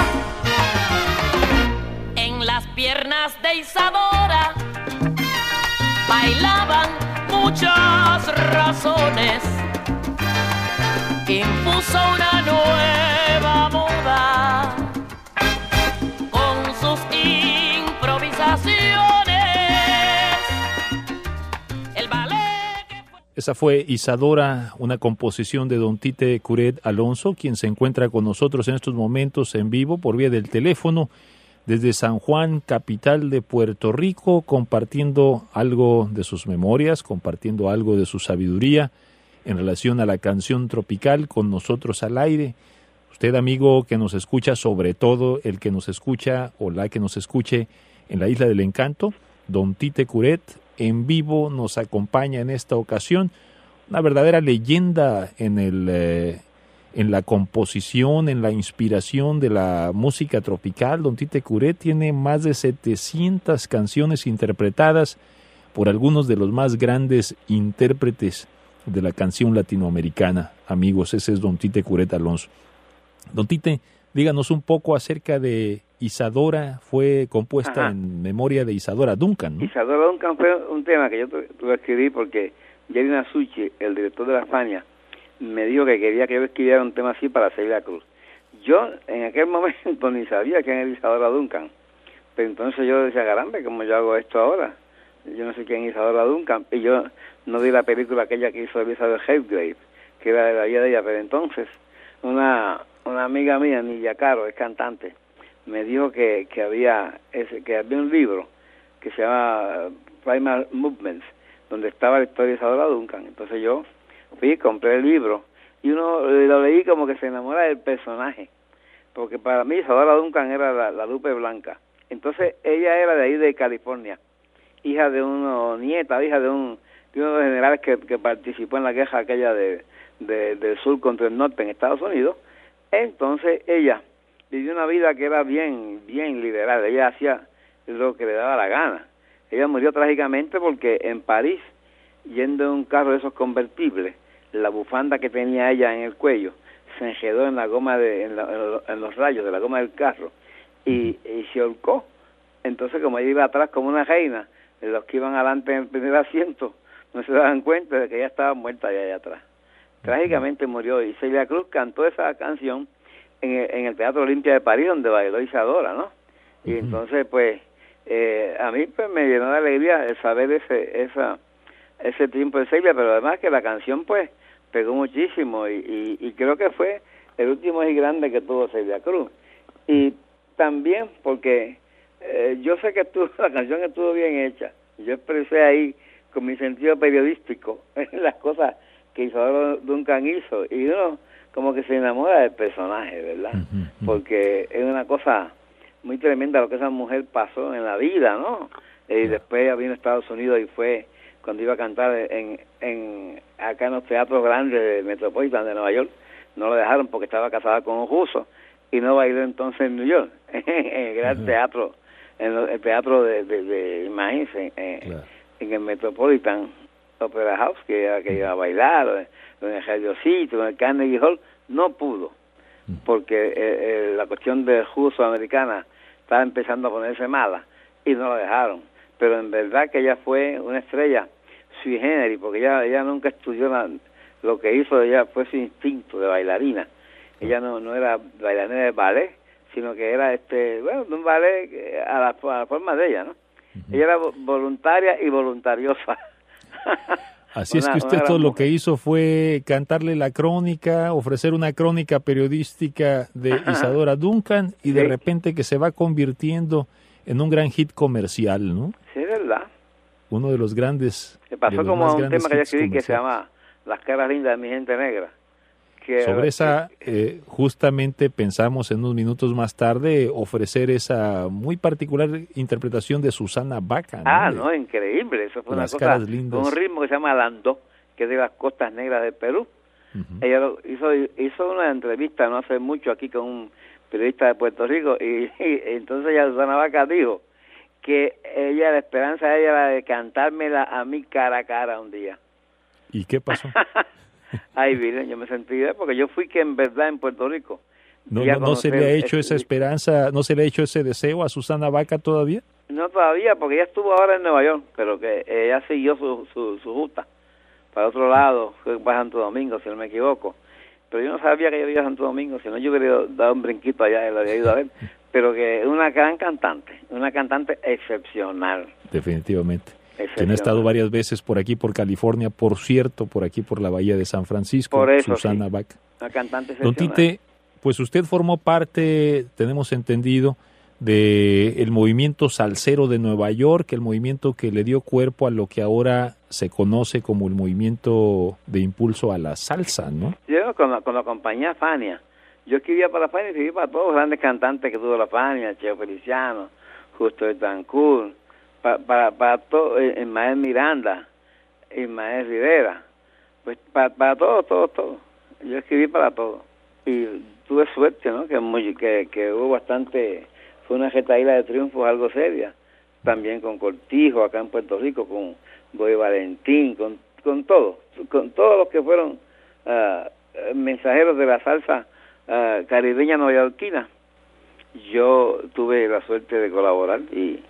En las piernas de Isadora bailaban muchas razones, impuso una nueva moda con sus improvisaciones. El ballet que fue... Esa fue Isadora, una composición de don Tite Curet Alonso, quien se encuentra con nosotros en estos momentos en vivo por vía del teléfono desde San Juan, capital de Puerto Rico, compartiendo algo de sus memorias, compartiendo algo de su sabiduría en relación a la canción tropical con nosotros al aire. Usted, amigo que nos escucha, sobre todo el que nos escucha o la que nos escuche en la Isla del Encanto, don Tite Curet en vivo nos acompaña en esta ocasión, una verdadera leyenda en el eh, en la composición, en la inspiración de la música tropical. Don Tite Curet tiene más de setecientas canciones interpretadas por algunos de los más grandes intérpretes de la canción latinoamericana. Amigos, ese es don Tite Curet Alonso. Don Tite, díganos un poco acerca de Isadora. Fue compuesta Ajá. en memoria de Isadora Duncan, ¿no? Isadora Duncan fue un tema que yo tuve que escribir porque Jerry Nasucci, el director de la Fania, me dijo que quería que yo escribiera un tema así para Celia Cruz. Yo en aquel momento ni sabía quién era Isadora Duncan, pero entonces yo decía, caramba, ¿cómo yo hago esto ahora? Yo no sé quién es Isadora Duncan, y yo no vi la película aquella que hizo Elizabeth Hepgrave, que era de la vida de ella, pero entonces una una amiga mía, Nidia Caro, es cantante, me dijo que, que había ese, que había un libro que se llama Primal Movements, donde estaba la historia de Isadora Duncan. Entonces yo fui, compré el libro y uno lo leí como que se enamora del personaje, porque para mí Isadora Duncan era la, la Lupe Blanca. Entonces ella era de ahí de California, hija de uno, nieta, hija de un de uno de los generales que, que participó en la guerra aquella de, de del sur contra el norte en Estados Unidos. Entonces ella vivió una vida que era bien, bien liberal. Ella hacía lo que le daba la gana. Ella murió trágicamente porque en París, yendo en un carro de esos convertibles, la bufanda que tenía ella en el cuello se enredó en la goma de, en, la, en los rayos de la goma del carro y, y se ahorcó. Entonces, como ella iba atrás como una reina, los que iban adelante en el primer asiento no se daban cuenta de que ella estaba muerta allá, allá atrás. Trágicamente murió, y Celia Cruz cantó esa canción en el, en el Teatro Olimpia de París, donde bailó Isadora, ¿no? Y uh-huh. entonces, pues, eh, a mí pues me llenó de alegría el saber ese esa ese tiempo de Celia, pero además que la canción, pues, pegó muchísimo, y, y, y creo que fue el último y grande que tuvo Celia Cruz. Y también porque eh, yo sé que estuvo, la canción estuvo bien hecha, yo expresé ahí con mi sentido periodístico las cosas que Isadora Duncan hizo, y uno como que se enamora del personaje, ¿verdad? Uh-huh, uh-huh. Porque es una cosa muy tremenda lo que esa mujer pasó en la vida, ¿no? Y yeah. después ella vino a Estados Unidos y fue cuando iba a cantar en, en acá en los teatros grandes de Metropolitan de Nueva York, no lo dejaron porque estaba casada con un ruso, y no bailó entonces en New York, en el gran uh-huh. teatro, en el teatro de, de, de imagínense, en, claro. en el Metropolitan Opera House, que iba, que iba a bailar, en el Radio City, en el Carnegie Hall, no pudo, porque eh, eh, la cuestión del ruso americana estaba empezando a ponerse mala, y no lo dejaron. Pero en verdad que ella fue una estrella sui generis, porque ella, ella nunca estudió nada. Lo que hizo ella fue su instinto de bailarina. Ella no, no era bailarina de ballet, sino que era este bueno un ballet a la, a la forma de ella, ¿no? Uh-huh. Ella era voluntaria y voluntariosa. Así una, es que usted todo mujer. Lo que hizo fue cantarle la crónica, ofrecer una crónica periodística de Ajá. Isadora Duncan, y de sí. repente que se va convirtiendo en un gran hit comercial, ¿no? Sí, es verdad. Uno de los grandes. Se pasó como a un tema que yo escribí que se llama Las caras lindas de mi gente negra, Que, Sobre esa, eh, justamente pensamos en unos minutos más tarde ofrecer esa muy particular interpretación de Susana Baca, ¿no? Ah, De, no, increíble. Eso fue una Las cosa, caras lindas. un ritmo que se llama Landó, que es de las costas negras del Perú. Uh-huh. Ella lo, hizo, hizo una entrevista no hace mucho aquí con un periodista de Puerto Rico y, y entonces ya Susana Baca dijo que ella, la esperanza de ella era de cantármela a mí cara a cara un día. ¿Y qué pasó? Ay, miren, yo me sentí bien porque yo fui que en verdad en Puerto Rico. ¿No, no, no se le ha hecho esa esperanza, no se le ha hecho ese deseo a Susana Baca todavía? No todavía, porque ella estuvo ahora en Nueva York, pero que ella siguió su, su, su ruta para otro lado, fue para Santo Domingo, si no me equivoco. Pero yo no sabía que ella iba a Santo Domingo, si no yo hubiera dado un brinquito allá y lo había ido a ver. Pero que es una gran cantante, una cantante excepcional. Definitivamente. Quien ha estado varias veces por aquí, por California, por cierto, por aquí, por la Bahía de San Francisco, por eso, Susana sí. Baca. Una cantante Don Tite, pues usted formó parte, tenemos entendido, de el movimiento salsero de Nueva York, el movimiento que le dio cuerpo a lo que ahora se conoce como el movimiento de impulso a la salsa, ¿no? Yo con la, con la compañía Fania, yo escribía para la Fania y escribía para todos los grandes cantantes que tuvo la Fania, Cheo Feliciano, Justo de Tancur, para, para, para todo, Ismael Miranda, Ismael Rivera, pues para, para todos, todos, todos. Yo escribí para todos. Y tuve suerte, ¿no? Que, muy, que, que hubo bastante, fue una retaíla de triunfos algo seria. También con Cortijo, acá en Puerto Rico, con Boy Valentín, con, con todos, con todos los que fueron uh, mensajeros de la salsa uh, caribeña neoyorquina. Yo tuve la suerte de colaborar y,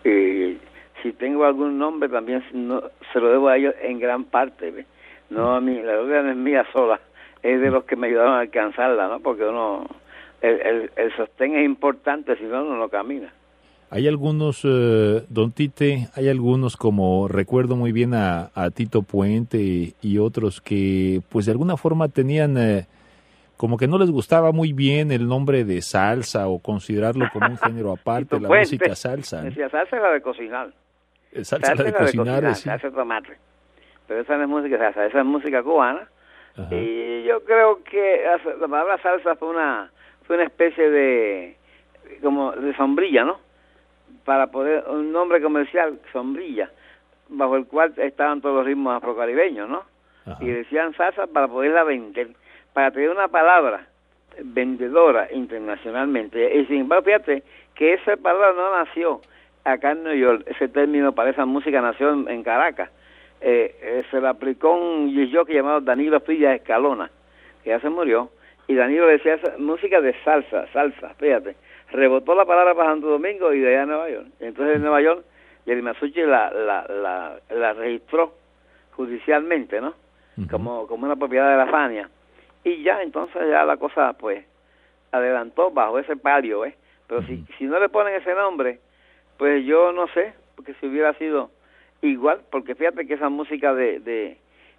y si tengo algún nombre también no, se lo debo a ellos en gran parte, ¿ve? No a mí, la gloria no es mía sola, es de los que me ayudaron a alcanzarla, ¿no? Porque uno, el, el, el sostén es importante, si no, uno no camina. Hay algunos, eh, don Tite, hay algunos como recuerdo muy bien a, a Tito Puente y, y otros que pues de alguna forma tenían eh, como que no les gustaba muy bien el nombre de salsa o considerarlo como un género aparte de la Puente, música salsa, ¿no? Decía, salsa es la de cocinar. Salsa, salsa la de, de cocinar, cocinar, sí. Salsa de tomate. Pero esa no es música salsa, esa es música cubana. Ajá. Y yo creo que la palabra salsa fue una fue una especie de como de sombrilla, ¿no? Para poder, un nombre comercial, sombrilla, bajo el cual estaban todos los ritmos afrocaribeños, ¿no? Ajá. Y decían salsa para poderla vender, para tener una palabra vendedora internacionalmente. Y sin embargo, fíjate que esa palabra no nació acá en Nueva York, ese término para esa música nació en, en Caracas. Eh, eh, se le aplicó un jockey llamado Danilo Filla Escalona, que ya se murió, y Danilo decía esa, música de salsa, salsa, fíjate. Rebotó la palabra para Santo Domingo y de allá a Nueva York. Entonces en Nueva York, Jerry Masucci la, la, la, la registró judicialmente, ¿no? Uh-huh. Como, como una propiedad de la Fania. Y ya, entonces ya la cosa, pues, adelantó bajo ese palio, ¿eh? Pero uh-huh. si, si no le ponen ese nombre, pues yo no sé, porque si hubiera sido igual, porque fíjate que esa música de, de,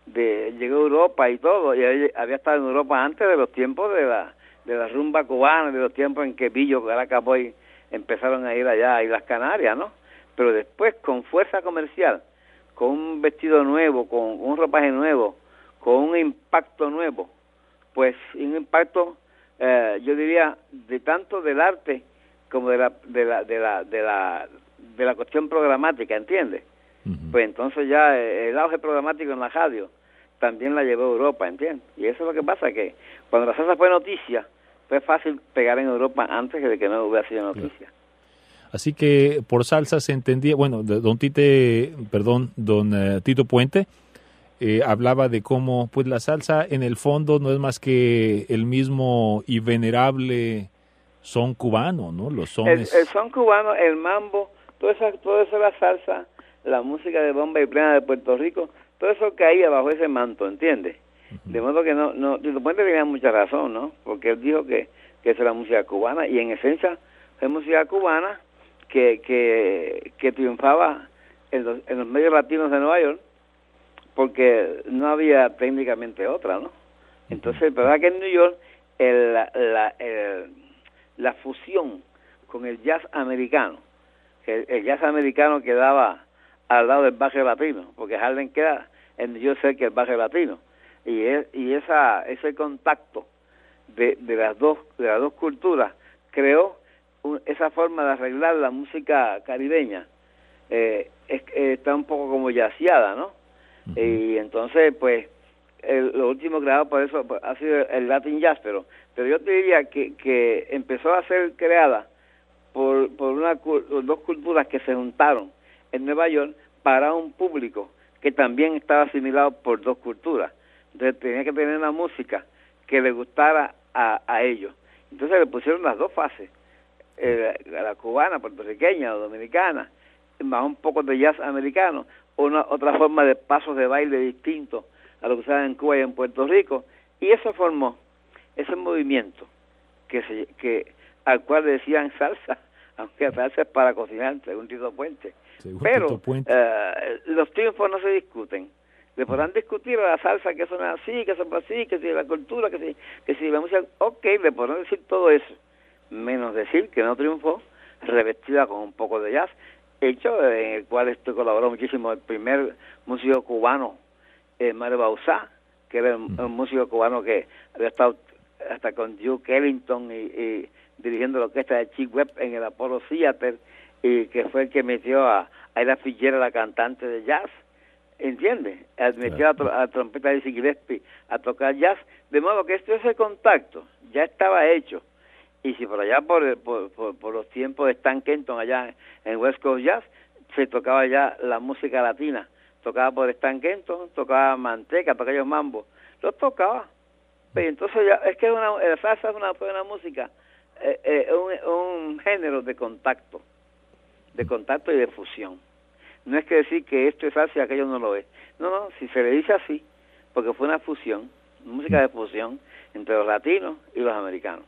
de llegó a Europa y todo, y había estado en Europa antes de los tiempos de la de la rumba cubana, de los tiempos en que Pillo, Caracas Boy empezaron a ir allá, y las Canarias, ¿no? Pero después, con fuerza comercial, con un vestido nuevo, con un ropaje nuevo, con un impacto nuevo, pues un impacto, eh, yo diría, de tanto del arte como de la de la de la de la de la cuestión programática, ¿entiendes? Uh-huh. Pues entonces ya el auge programático en la radio también la llevó a Europa, ¿entiendes? Y eso es lo que pasa, que cuando la salsa fue noticia, fue fácil pegar en Europa antes de que no hubiera sido noticia. Así que por salsa se entendía, bueno, don Tite, perdón, don uh, Tito Puente, eh, hablaba de cómo pues la salsa en el fondo no es más que el mismo y venerable son cubano, ¿no? Los sones. El, el son cubano, el mambo, todo eso, todo eso la salsa, la música de bomba y plena de Puerto Rico, todo eso caía bajo ese manto, ¿entiendes? Uh-huh. De modo que no, no, Tito Puente tenía mucha razón, ¿no? Porque él dijo que, que esa era música cubana, y en esencia es música cubana que, que, que triunfaba en los, en los medios latinos de Nueva York, porque no había técnicamente otra, ¿no? Entonces, verdad que en New York el, la, la, el, la fusión con el jazz americano, el, el jazz americano quedaba al lado del barrio latino, porque Harlem queda en New York cerca del barrio latino. y es, y esa ese contacto de, de las dos de las dos culturas creó un, esa forma de arreglar la música caribeña. Eh, es, eh, está un poco como yaceada, ¿no? Uh-huh. Y entonces, pues, el, lo último creado por eso pues, ha sido el Latin Jazz, pero, pero yo te diría que, que empezó a ser creada por, por una por dos culturas que se juntaron en Nueva York para un público que también estaba asimilado por dos culturas. Entonces tenía que tener una música que le gustara a, a ellos. Entonces le pusieron las dos fases, eh, la cubana, puertorriqueña o dominicana, más un poco de jazz americano, una otra forma de pasos de baile distintos a lo que se da en Cuba y en Puerto Rico, y eso formó ese movimiento que se, que al cual le decían salsa, aunque salsa es para cocinar, según Tito Puente. Según Pero Tito Puente. Eh, los triunfos no se discuten. Le podrán discutir a la salsa que son así, que son así, que si la cultura, que si, que si la música, ok, le podrán decir todo eso, menos decir que no triunfó revestida con un poco de jazz, hecho en el cual esto colaboró muchísimo el primer músico cubano, eh, Mario Bauzá, que era un, un músico cubano que había estado hasta con Duke Ellington y, y dirigiendo la orquesta de Chick Webb en el Apollo Theater, y que fue el que metió a, a Ella Fitzgerald, la cantante de jazz, ¿entiendes? Metió a, a la trompeta de Dizzy Gillespie a tocar jazz, de modo que este ese contacto ya estaba hecho. Y si por allá, por, por, por, por los tiempos de Stan Kenton, allá en West Coast Jazz, se tocaba ya la música latina, tocaba por Stan Kenton, tocaba Manteca, tocaba ellos mambo, los tocaba. Pero entonces ya, es que una, la salsa es una, una música, eh, eh, un, un género de contacto, de contacto y de fusión. No es que decir que esto es salsa y aquello no lo es. No, no, si se le dice así, porque fue una fusión, música de fusión entre los latinos y los americanos.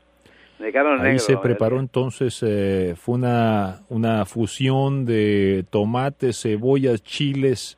Ahí negro, se preparó entonces, eh, fue una, una fusión de tomates, cebollas, chiles,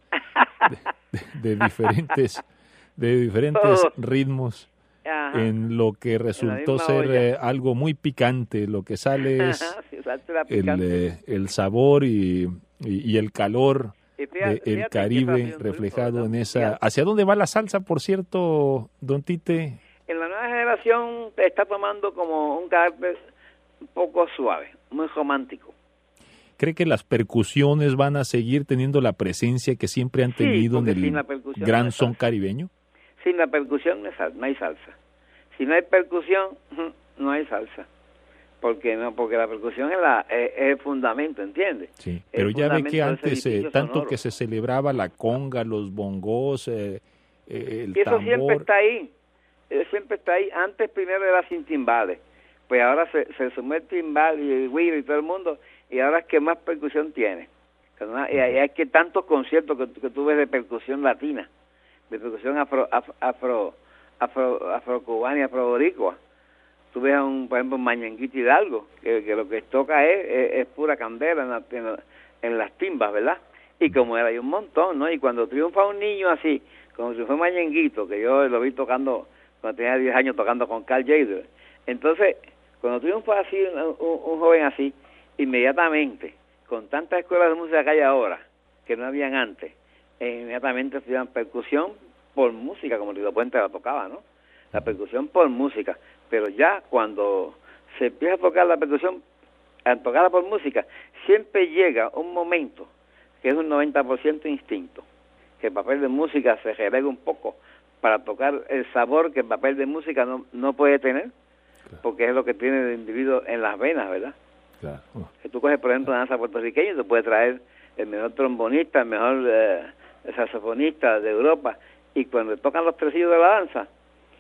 de, de, de diferentes, de diferentes oh. ritmos, ajá, en lo que resultó ser eh, algo muy picante. Lo que sale es sí, el, eh, el sabor y, y, y el calor del de Caribe reflejado en esa... Fíjate. ¿Hacia dónde va la salsa, por cierto, don Tite? En la nueva generación está tomando como un carácter un poco suave, muy romántico. ¿Cree que las percusiones van a seguir teniendo la presencia que siempre han tenido sí, en el gran no son caribeño? Sin la percusión no hay salsa. Si no hay percusión, no hay salsa. Porque no, porque la percusión es, la, es, es el fundamento, ¿entiendes? Sí, pero ya ve que antes, eh, tanto sonoro. Que se celebraba la conga, los bongos, eh, eh, el y eso tambor... siempre está ahí. Siempre está ahí. Antes primero era sin timbales, pues ahora se, se sumó el timbal y el güiro y todo el mundo, y ahora es que más percusión tiene. Y hay que tantos conciertos que, que tú ves de percusión latina, de percusión afro afro afro afro, afro cubana y afro boricua. Tú ves a un, por ejemplo, Mañanguito Hidalgo, que, que lo que toca es, es, es pura candela en, la, en, en las timbas, ¿verdad? Y como era, hay un montón, ¿no? Y cuando triunfa un niño así, como si fue Mañanguito, que yo lo vi tocando cuando tenía diez años tocando con Carl Jader. Entonces, cuando triunfa así, un, un, un joven así, inmediatamente, con tantas escuelas de música que hay ahora, que no habían antes, e inmediatamente estudian percusión por música, como Tito Puente la tocaba, ¿no? La percusión por música. Pero ya cuando se empieza a tocar la percusión, a tocarla por música, siempre llega un momento que es un noventa por ciento instinto, que el papel de música se relega un poco para tocar el sabor que el papel de música no, no puede tener, claro, porque es lo que tiene el individuo en las venas, ¿verdad? Claro. Oh. Si tú coges, por ejemplo, una danza puertorriqueña, te puede traer el mejor trombonista, el mejor eh, saxofonista de Europa, y cuando tocan los tresillos de la danza,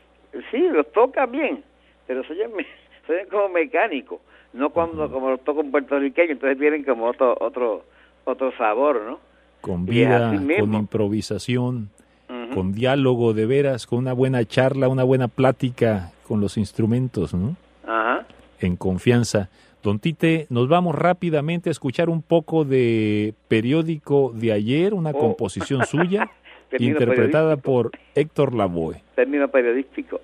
sí, los toca bien, pero se oyen, se oyen como mecánicos, no cuando uh-huh. como los toca un puertorriqueño, entonces tienen como otro otro otro sabor, ¿no? Con vida, con improvisación, uh-huh. con diálogo de veras, con una buena charla, una buena plática con los instrumentos, ¿no? Ajá. En confianza. Don Tite, nos vamos rápidamente a escuchar un poco de Periódico de Ayer, una oh. composición suya, interpretada por Héctor Lavoe. Término periodístico.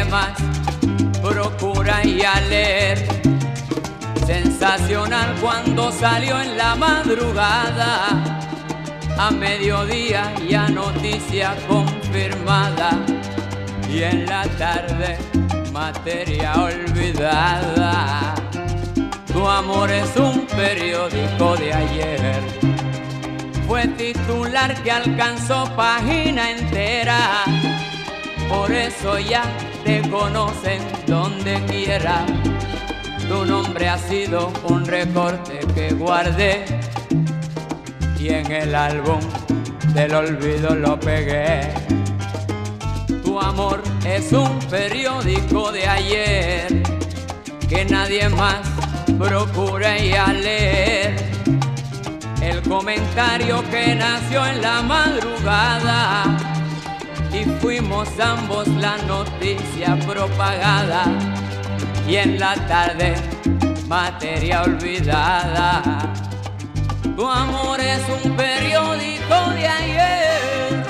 más procura ya leer. Sensacional cuando salió en la madrugada, a mediodía ya noticia confirmada, y en la tarde materia olvidada. Tu amor es un periódico de ayer, fue titular que alcanzó página entera, por eso ya te conocen donde quiera. Tu nombre ha sido un recorte que guardé y en el álbum del olvido lo pegué. Tu amor es un periódico de ayer que nadie más procura ya leer. El comentario que nació en la madrugada y fuimos ambos la noticia propagada, y en la tarde materia olvidada. Tu amor es un periódico de ayer.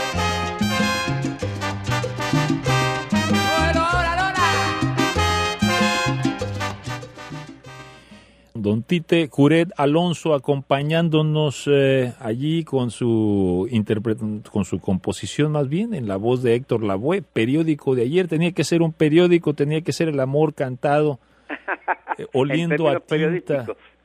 ¡Lola, Lola! Don Tite Curet Alonso acompañándonos eh, allí con su interpret- con su composición más bien en la voz de Héctor Lavoe. Periódico de ayer, tenía que ser un periódico, tenía que ser el amor cantado, eh, oliendo a tinta.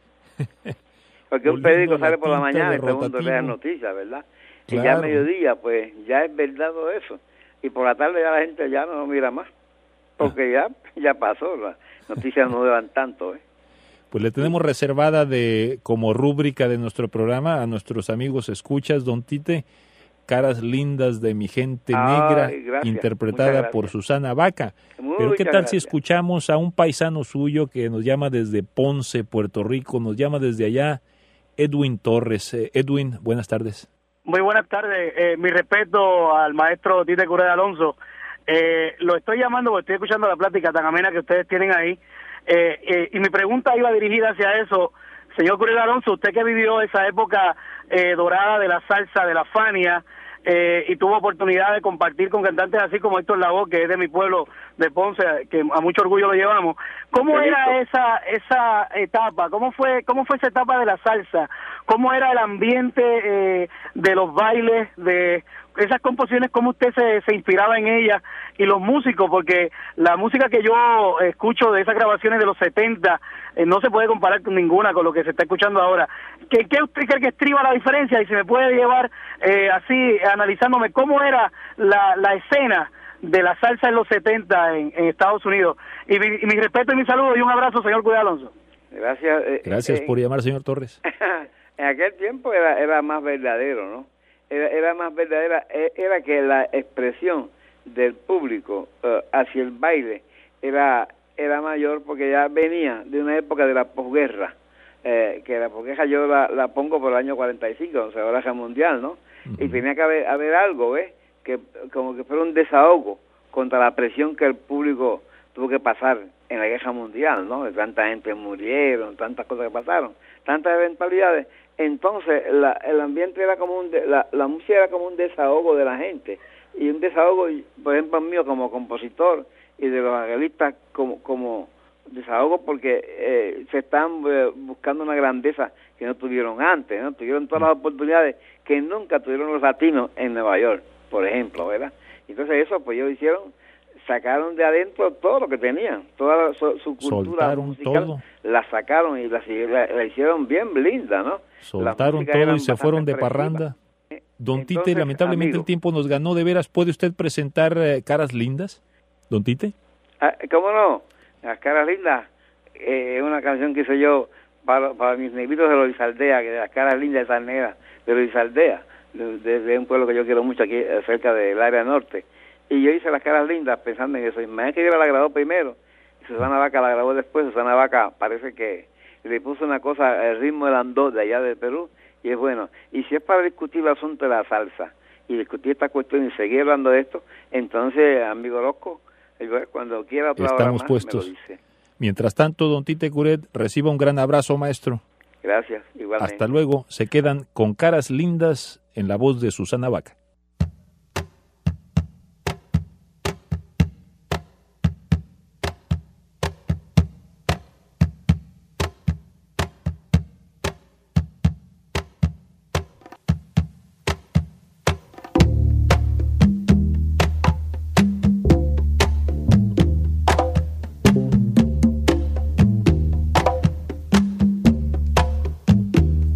Porque un periódico sale por la mañana y todo el mundo lee las noticias, ¿verdad? Claro. Y ya a mediodía, pues ya es verdad todo eso. Y por la tarde ya la gente ya no lo mira más, porque ah. ya ya pasó, las noticias no duran tanto, ¿eh? Pues le tenemos reservada de como rúbrica de nuestro programa a nuestros amigos escuchas, don Tite, Caras lindas de mi gente Ay, negra, gracias, interpretada por Susana Baca. Muy Pero qué tal gracias. si escuchamos a un paisano suyo que nos llama desde Ponce, Puerto Rico, nos llama desde allá, Edwin Torres. Eh, Edwin, buenas tardes. Muy buenas tardes. Eh, mi respeto al maestro Tite Curet Alonso. Eh, lo estoy llamando porque estoy escuchando la plática tan amena que ustedes tienen ahí. Eh, eh, y mi pregunta iba dirigida hacia eso. Señor Curet Alonso, usted que vivió esa época eh, dorada de la salsa, de la Fania, eh, y tuvo oportunidad de compartir con cantantes así como Héctor Lavoe, que es de mi pueblo de Ponce, que a mucho orgullo lo llevamos. ¿Cómo era esa esa etapa? ¿Cómo fue cómo fue esa etapa de la salsa? ¿Cómo era el ambiente eh, de los bailes, de esas composiciones, cómo usted se, se inspiraba en ellas, y los músicos? Porque la música que yo escucho de esas grabaciones de los setenta eh, no se puede comparar con ninguna con lo que se está escuchando ahora. ¿Qué, qué usted cree que estriba la diferencia? Y si me puede llevar eh, así, analizándome cómo era la, la escena de la salsa en los setenta en, en Estados Unidos. Y mi, y mi respeto y mi saludo y un abrazo, señor Curet Alonso. Gracias. Eh, Gracias eh, por llamar, señor Torres. En aquel tiempo era, era más verdadero, ¿no? Era, era más verdadera, era que la expresión del público uh, hacia el baile era era mayor, porque ya venía de una época de la posguerra, eh, que la posguerra yo la, la pongo por el año cuarenta y cinco, o sea, la guerra mundial, ¿no? Uh-huh. Y tenía que haber, haber algo, ¿ves? Que como que fuera un desahogo contra la presión que el público tuvo que pasar en la guerra mundial, ¿no? Tanta gente murieron, tantas cosas que pasaron, tantas eventualidades. Entonces la, el ambiente era como un de, la, la música era como un desahogo de la gente, y un desahogo, por ejemplo, mío como compositor y de los arreglistas como como desahogo, porque eh, se están eh, buscando una grandeza que no tuvieron antes, ¿no? Tuvieron todas las oportunidades que nunca tuvieron los latinos en Nueva York, por ejemplo, ¿verdad? Entonces eso, pues ellos hicieron, sacaron de adentro todo lo que tenían, toda su, su cultura Soltaron musical, todo. la sacaron y la, la, la hicieron bien linda, ¿no? Soltaron todo y se fueron de parranda. Don Entonces, Tite, lamentablemente amigo, el tiempo nos ganó de veras. ¿Puede usted presentar eh, Caras Lindas, don Tite? Ah, ¿Cómo no? Las Caras Lindas es eh, una canción que hice yo para, para mis negritos de Luis Aldea, que de las Caras Lindas de esas negras de Luis Aldea, de, de, de un pueblo que yo quiero mucho aquí cerca del área norte. Y yo hice Las Caras Lindas pensando en eso. Y me que yo la grabó primero y Susana Baca la grabó después. Susana Baca parece que le puso una cosa, el ritmo del andó de allá de Perú, y es bueno. Y si es para discutir el asunto de la salsa y discutir esta cuestión y seguir hablando de esto, entonces, amigo Rosco, cuando quiera otra hora estamos más, puestos. me lo dice. Mientras tanto, don Tite Curet, reciba un gran abrazo, maestro. Gracias, igualmente. Hasta luego. Se quedan con Caras Lindas en la voz de Susana Baca.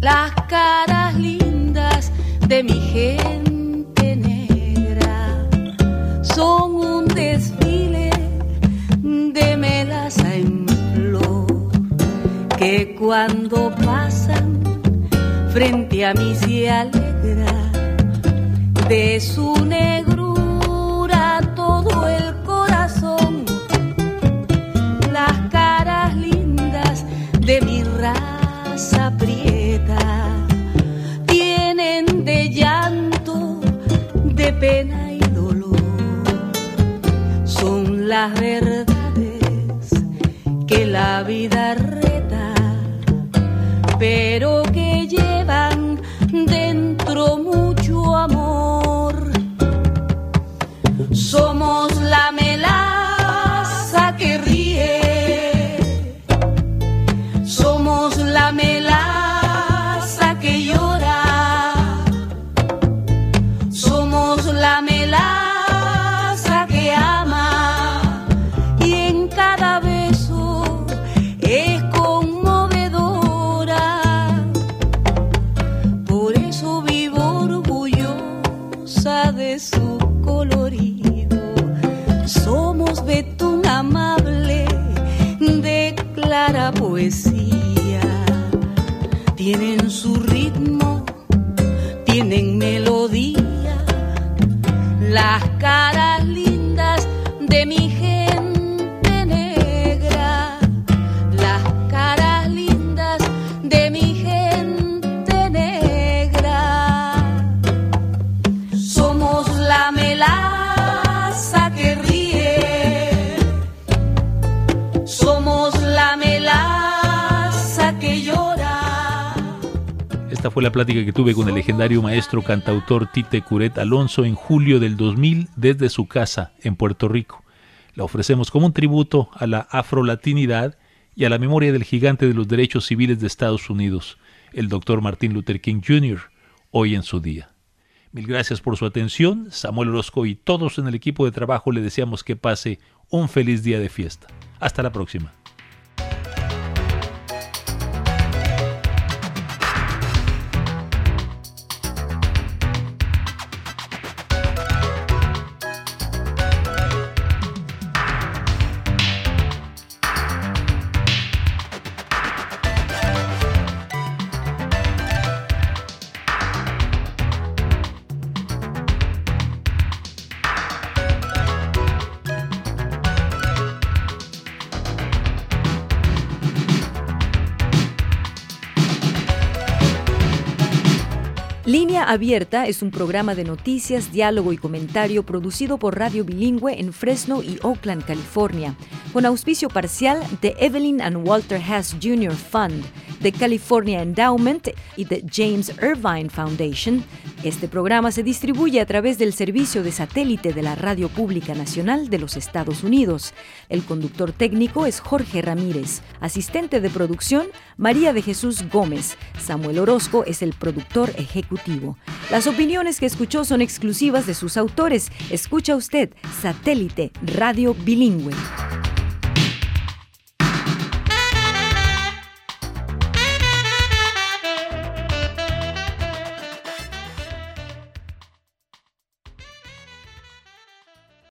las caras lindas de mi gente negra son un desfile de melaza en flor, que cuando pasan frente a mí se alegra de su negrura todo el corazón. Las caras lindas de mi raza prieta tienen de llanto, de pena y dolor. Son las verdades que la vida reta, pero que llevan dentro mucho amor. Somos la melaza que ríe, somos la melaza que llora, somos la melaza que ama, y en cada beso es conmovedora. Por eso vivo orgullosa de su colorido. Somos betún amable de clara poesía. Tienen su ritmo, tienen melodía, las caras lindas de mi gente negra, las caras lindas de mi gente negra. Somos la melaza que ríe, somos la melaza que llora. Esta fue la plática que tuve con el legendario maestro cantautor Tite Curet Alonso en julio del dos mil desde su casa en Puerto Rico. La ofrecemos como un tributo a la afrolatinidad y a la memoria del gigante de los derechos civiles de Estados Unidos, el doctor Martin Luther King junior, hoy en su día. Mil gracias por su atención. Samuel Orozco y todos en el equipo de trabajo le deseamos que pase un feliz día de fiesta. Hasta la próxima. Línea Abierta es un programa de noticias, diálogo y comentario producido por Radio Bilingüe en Fresno y Oakland, California, con auspicio parcial de Evelyn and Walter Haas junior Fund, de California Endowment y de James Irvine Foundation. Este programa se distribuye a través del servicio de satélite de la Radio Pública Nacional de los Estados Unidos. El conductor técnico es Jorge Ramírez, asistente de producción María de Jesús Gómez. Samuel Orozco es el productor ejecutivo. Las opiniones que escuchó son exclusivas de sus autores. Escucha usted Satélite Radio Bilingüe.